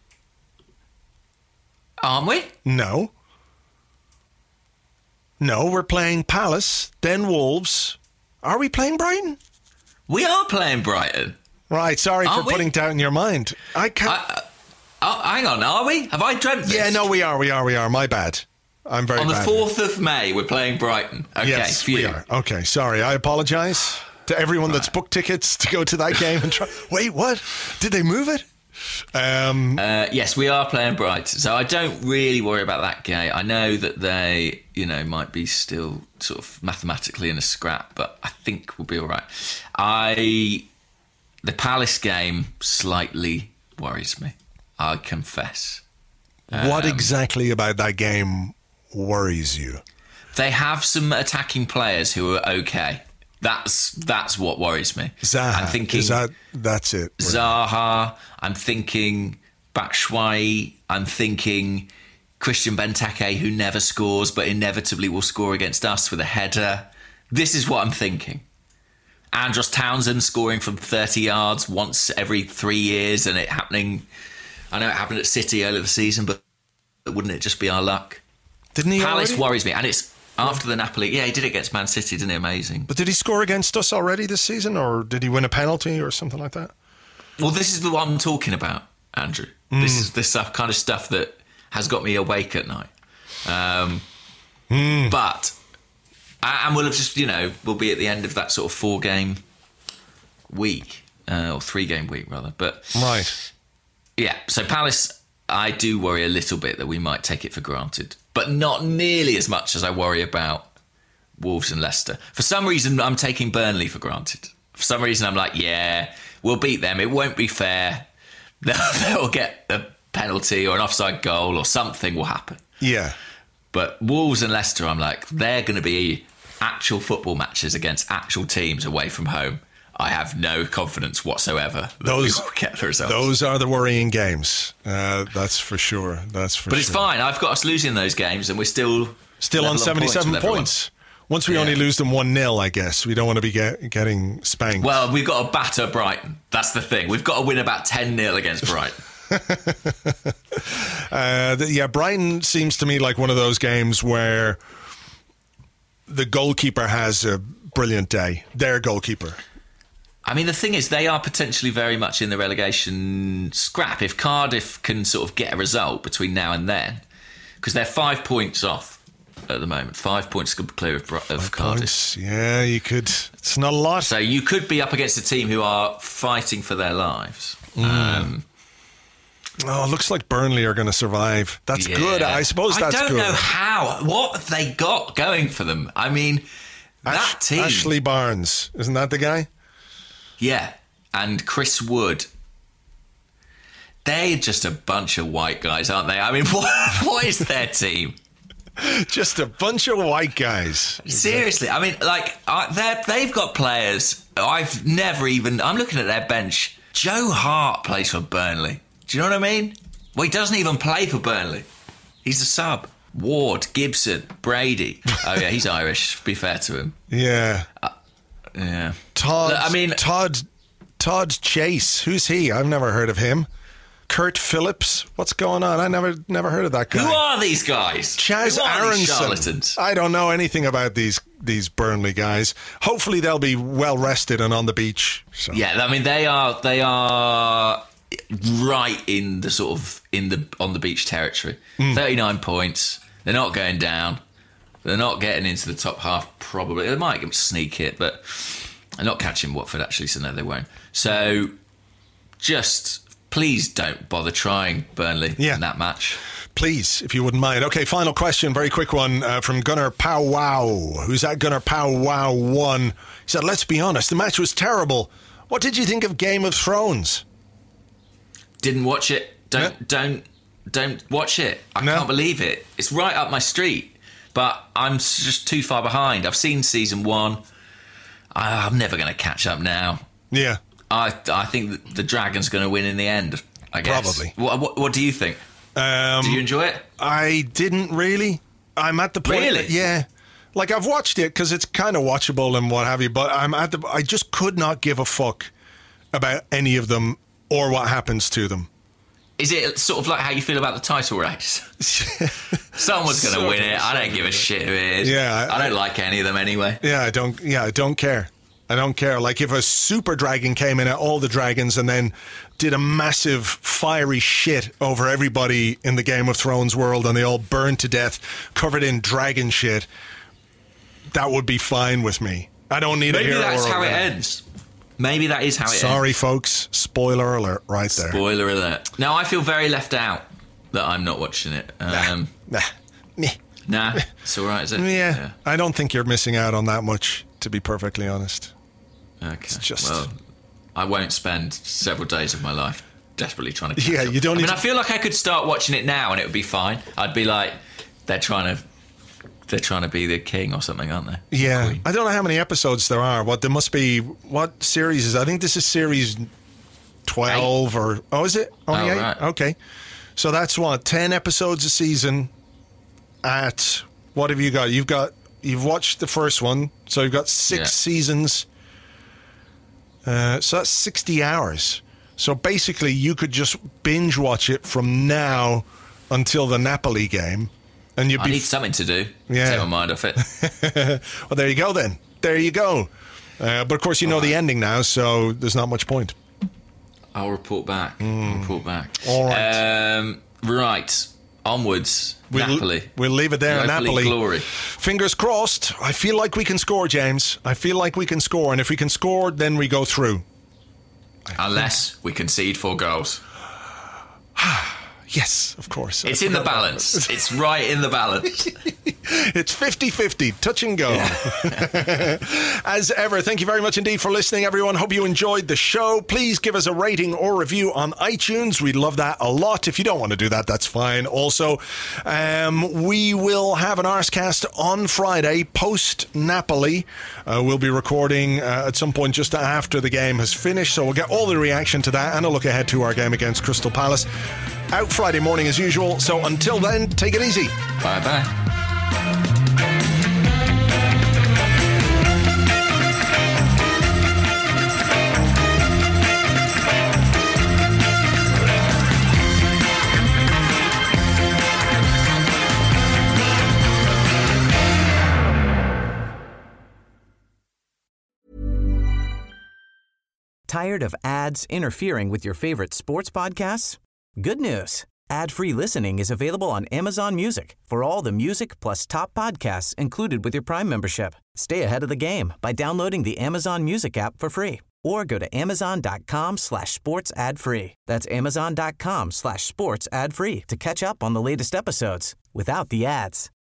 Aren't we? No. No, we're playing Palace, then Wolves. Are we playing Brighton? We are playing Brighton. Right, sorry Aren't for we? putting doubt in your mind. I can't... I, uh, oh, hang on, are we? Have I dreamt this? Yeah, no, we are, we are, we are. My bad. I'm very On the bad. fourth of May, we're playing Brighton. Okay, Yes, phew. we are. Okay, sorry. I apologise to everyone that's booked tickets to go to that game and try... Wait, what? Did they move it? Um, Uh, yes, we are playing Brighton, so I don't really worry about that game. I know that they, you know, might be still sort of mathematically in a scrap, but I think we'll be all right. I, the Palace game slightly worries me. I confess. what um, exactly about that game worries you? They have some attacking players who are okay. That's that's what worries me. Zaha. I'm thinking Is that, that's it. really? Zaha. I'm thinking Batshuayi. I'm thinking Christian Benteke, who never scores but inevitably will score against us with a header. This is what I'm thinking. Andros Townsend scoring from thirty yards once every three years, and it happening. I know it happened at City earlier this season, but wouldn't it just be our luck? Didn't he Palace already? worries me, and it's after the Napoli. Yeah, he did it against Man City, didn't he? Amazing. But did he score against us already this season, or did he win a penalty or something like that? Well, this is the one I'm talking about, Andrew. Mm. This is this stuff, kind of stuff that has got me awake at night. Um, mm. But, and we'll have just, you know, we'll be at the end of that sort of four-game week, uh, or three-game week, rather. But Right. yeah, so Palace, I do worry a little bit that we might take it for granted, but not nearly as much as I worry about Wolves and Leicester. For some reason, I'm taking Burnley for granted. For some reason, I'm like, yeah, we'll beat them. It won't be fair. They'll, they'll get a penalty or an offside goal or something will happen. Yeah. But Wolves and Leicester, I'm like, they're going to be actual football matches against actual teams away from home, I have no confidence whatsoever that those, we will get the results. Those are the worrying games. Uh, that's for sure. That's for but sure. it's fine. I've got us losing those games, and we're still still on seventy-seven points. points. Once we yeah. only lose them one nil, I guess we don't want to be get, getting spanked. Well, we've got to batter Brighton. That's the thing. We've got to win about ten nil against Brighton. uh, the, yeah, Brighton seems to me like one of those games where the goalkeeper has a brilliant day. Their goalkeeper. I mean, the thing is, they are potentially very much in the relegation scrap. If Cardiff can sort of get a result between now and then, because they're five points off at the moment. Five points clear of, of five Cardiff. Points. Yeah, you could. It's not a lot. So you could be up against a team who are fighting for their lives. Mm. Um, oh, it looks like Burnley are going to survive. That's yeah. good. I suppose that's good. I don't know how. What have they got going for them? I mean, Ash- that team. Ashley Barnes. Isn't that the guy? Yeah. And Chris Wood. They're just a bunch of white guys, aren't they? I mean, what, what is their team? Just a bunch of white guys. Seriously, I mean, like, uh, they've got players. I've never even... I'm looking at their bench. Joe Hart plays for Burnley. Do you know what I mean? Well, he doesn't even play for Burnley. He's a sub. Ward, Gibson, Brady. Oh, yeah, he's Irish. Be fair to him. Yeah. Uh, yeah. Todd, I mean... Todd, Todd Chase. Who's he? I've never heard of him. Kurt Phillips. What's going on? I never never heard of that guy. Who are these guys? Chaz Who are Aronson. these charlatans? I don't know anything about these these Burnley guys. Hopefully they'll be well rested and on the beach. So. Yeah, I mean they are they are right in the sort of in the on the beach territory. Mm. thirty-nine points. They're not going down. They're not getting into the top half. Probably they might sneak it, but they're not catching Watford actually. So no, they won't. So just. Please don't bother trying Burnley yeah. in that match. Please, if you wouldn't mind. Okay, final question, very quick one uh, from Gunnar Powwow. Who's that? Gunnar Powwow one. He said, let's be honest, the match was terrible. What did you think of Game of Thrones? Didn't watch it. Don't, no. don't, don't watch it. I no. can't believe it. It's right up my street, but I'm just too far behind. I've seen season one. I'm never going to catch up now. Yeah. I I think the Dragon's going to win in the end, I guess. Probably. What, what, what do you think? Um, do you enjoy it? I didn't really. I'm at the point... Really? That, yeah. Like, I've watched it because it's kind of watchable and what have you, but I'm at the... I just could not give a fuck about any of them or what happens to them. Is it sort of like how you feel about the title race? Someone's going to Sort win of, it. I don't give a shit who it is. Yeah, I, I don't like any of them anyway. Yeah, I don't. Yeah, I don't care. I don't care. Like if a super dragon came in at all the dragons and then did a massive fiery shit over everybody in the Game of Thrones world and they all burned to death, covered in dragon shit, that would be fine with me. I don't need Maybe a hero. Maybe that's or how it a ends. Maybe that is how it Sorry, ends. Sorry, folks. Spoiler alert right there. Spoiler alert. Now, I feel very left out that I'm not watching it. Um, nah. Nah. Nah. It's all right, is it? Yeah, yeah. I don't think you're missing out on that much, to be perfectly honest. Okay. It's just... Well, I won't spend several days of my life desperately trying to catch yeah, up. you don't I need mean, to... I feel like I could start watching it now and it would be fine. I'd be like, they're trying to... They're trying to be the king or something, aren't they? Yeah. Queen. I don't know how many episodes there are. What there must be... What series is... I think this is series twelve eight. Or... Oh, is it? Only oh, eight? Right. Okay. So that's what? ten episodes a season at... What have you got? You've got... You've watched the first one. So you've got six yeah. seasons. Uh, so that's sixty hours. So basically you could just binge watch it from now until the Napoli game. And you'd I be need something to do. Yeah. Take my mind off it. Well, there you go then. There you go. Uh, but of course, you know the ending now, so there's not much point. I'll report back. Mm. I'll report back. All right. Um, right. Onwards. We'll, Napoli. We'll leave it there. Napoli, Napoli. glory. Fingers crossed. I feel like we can score, James. I feel like we can score. And if we can score, then we go through. Unless we concede four goals. Yes, of course. It's in the balance. It's right in the balance. It's fifty-fifty, touch and go. Yeah. As ever, thank you very much indeed for listening, everyone. Hope you enjoyed the show. Please give us a rating or review on iTunes. We'd love that a lot. If you don't want to do that, that's fine. Also, um, we will have an Arscast on Friday, post-Napoli. Uh, we'll be recording uh, at some point just after the game has finished, so we'll get all the reaction to that and a look ahead to our game against Crystal Palace. Out Friday morning as usual. So until then, take it easy. Bye-bye. Tired of ads interfering with your favorite sports podcasts? Good news. Ad-free listening is available on Amazon Music for all the music plus top podcasts included with your Prime membership. Stay ahead of the game by downloading the Amazon Music app for free or go to amazon.com slash sports ad free. That's amazon.com slash sports ad free to catch up on the latest episodes without the ads.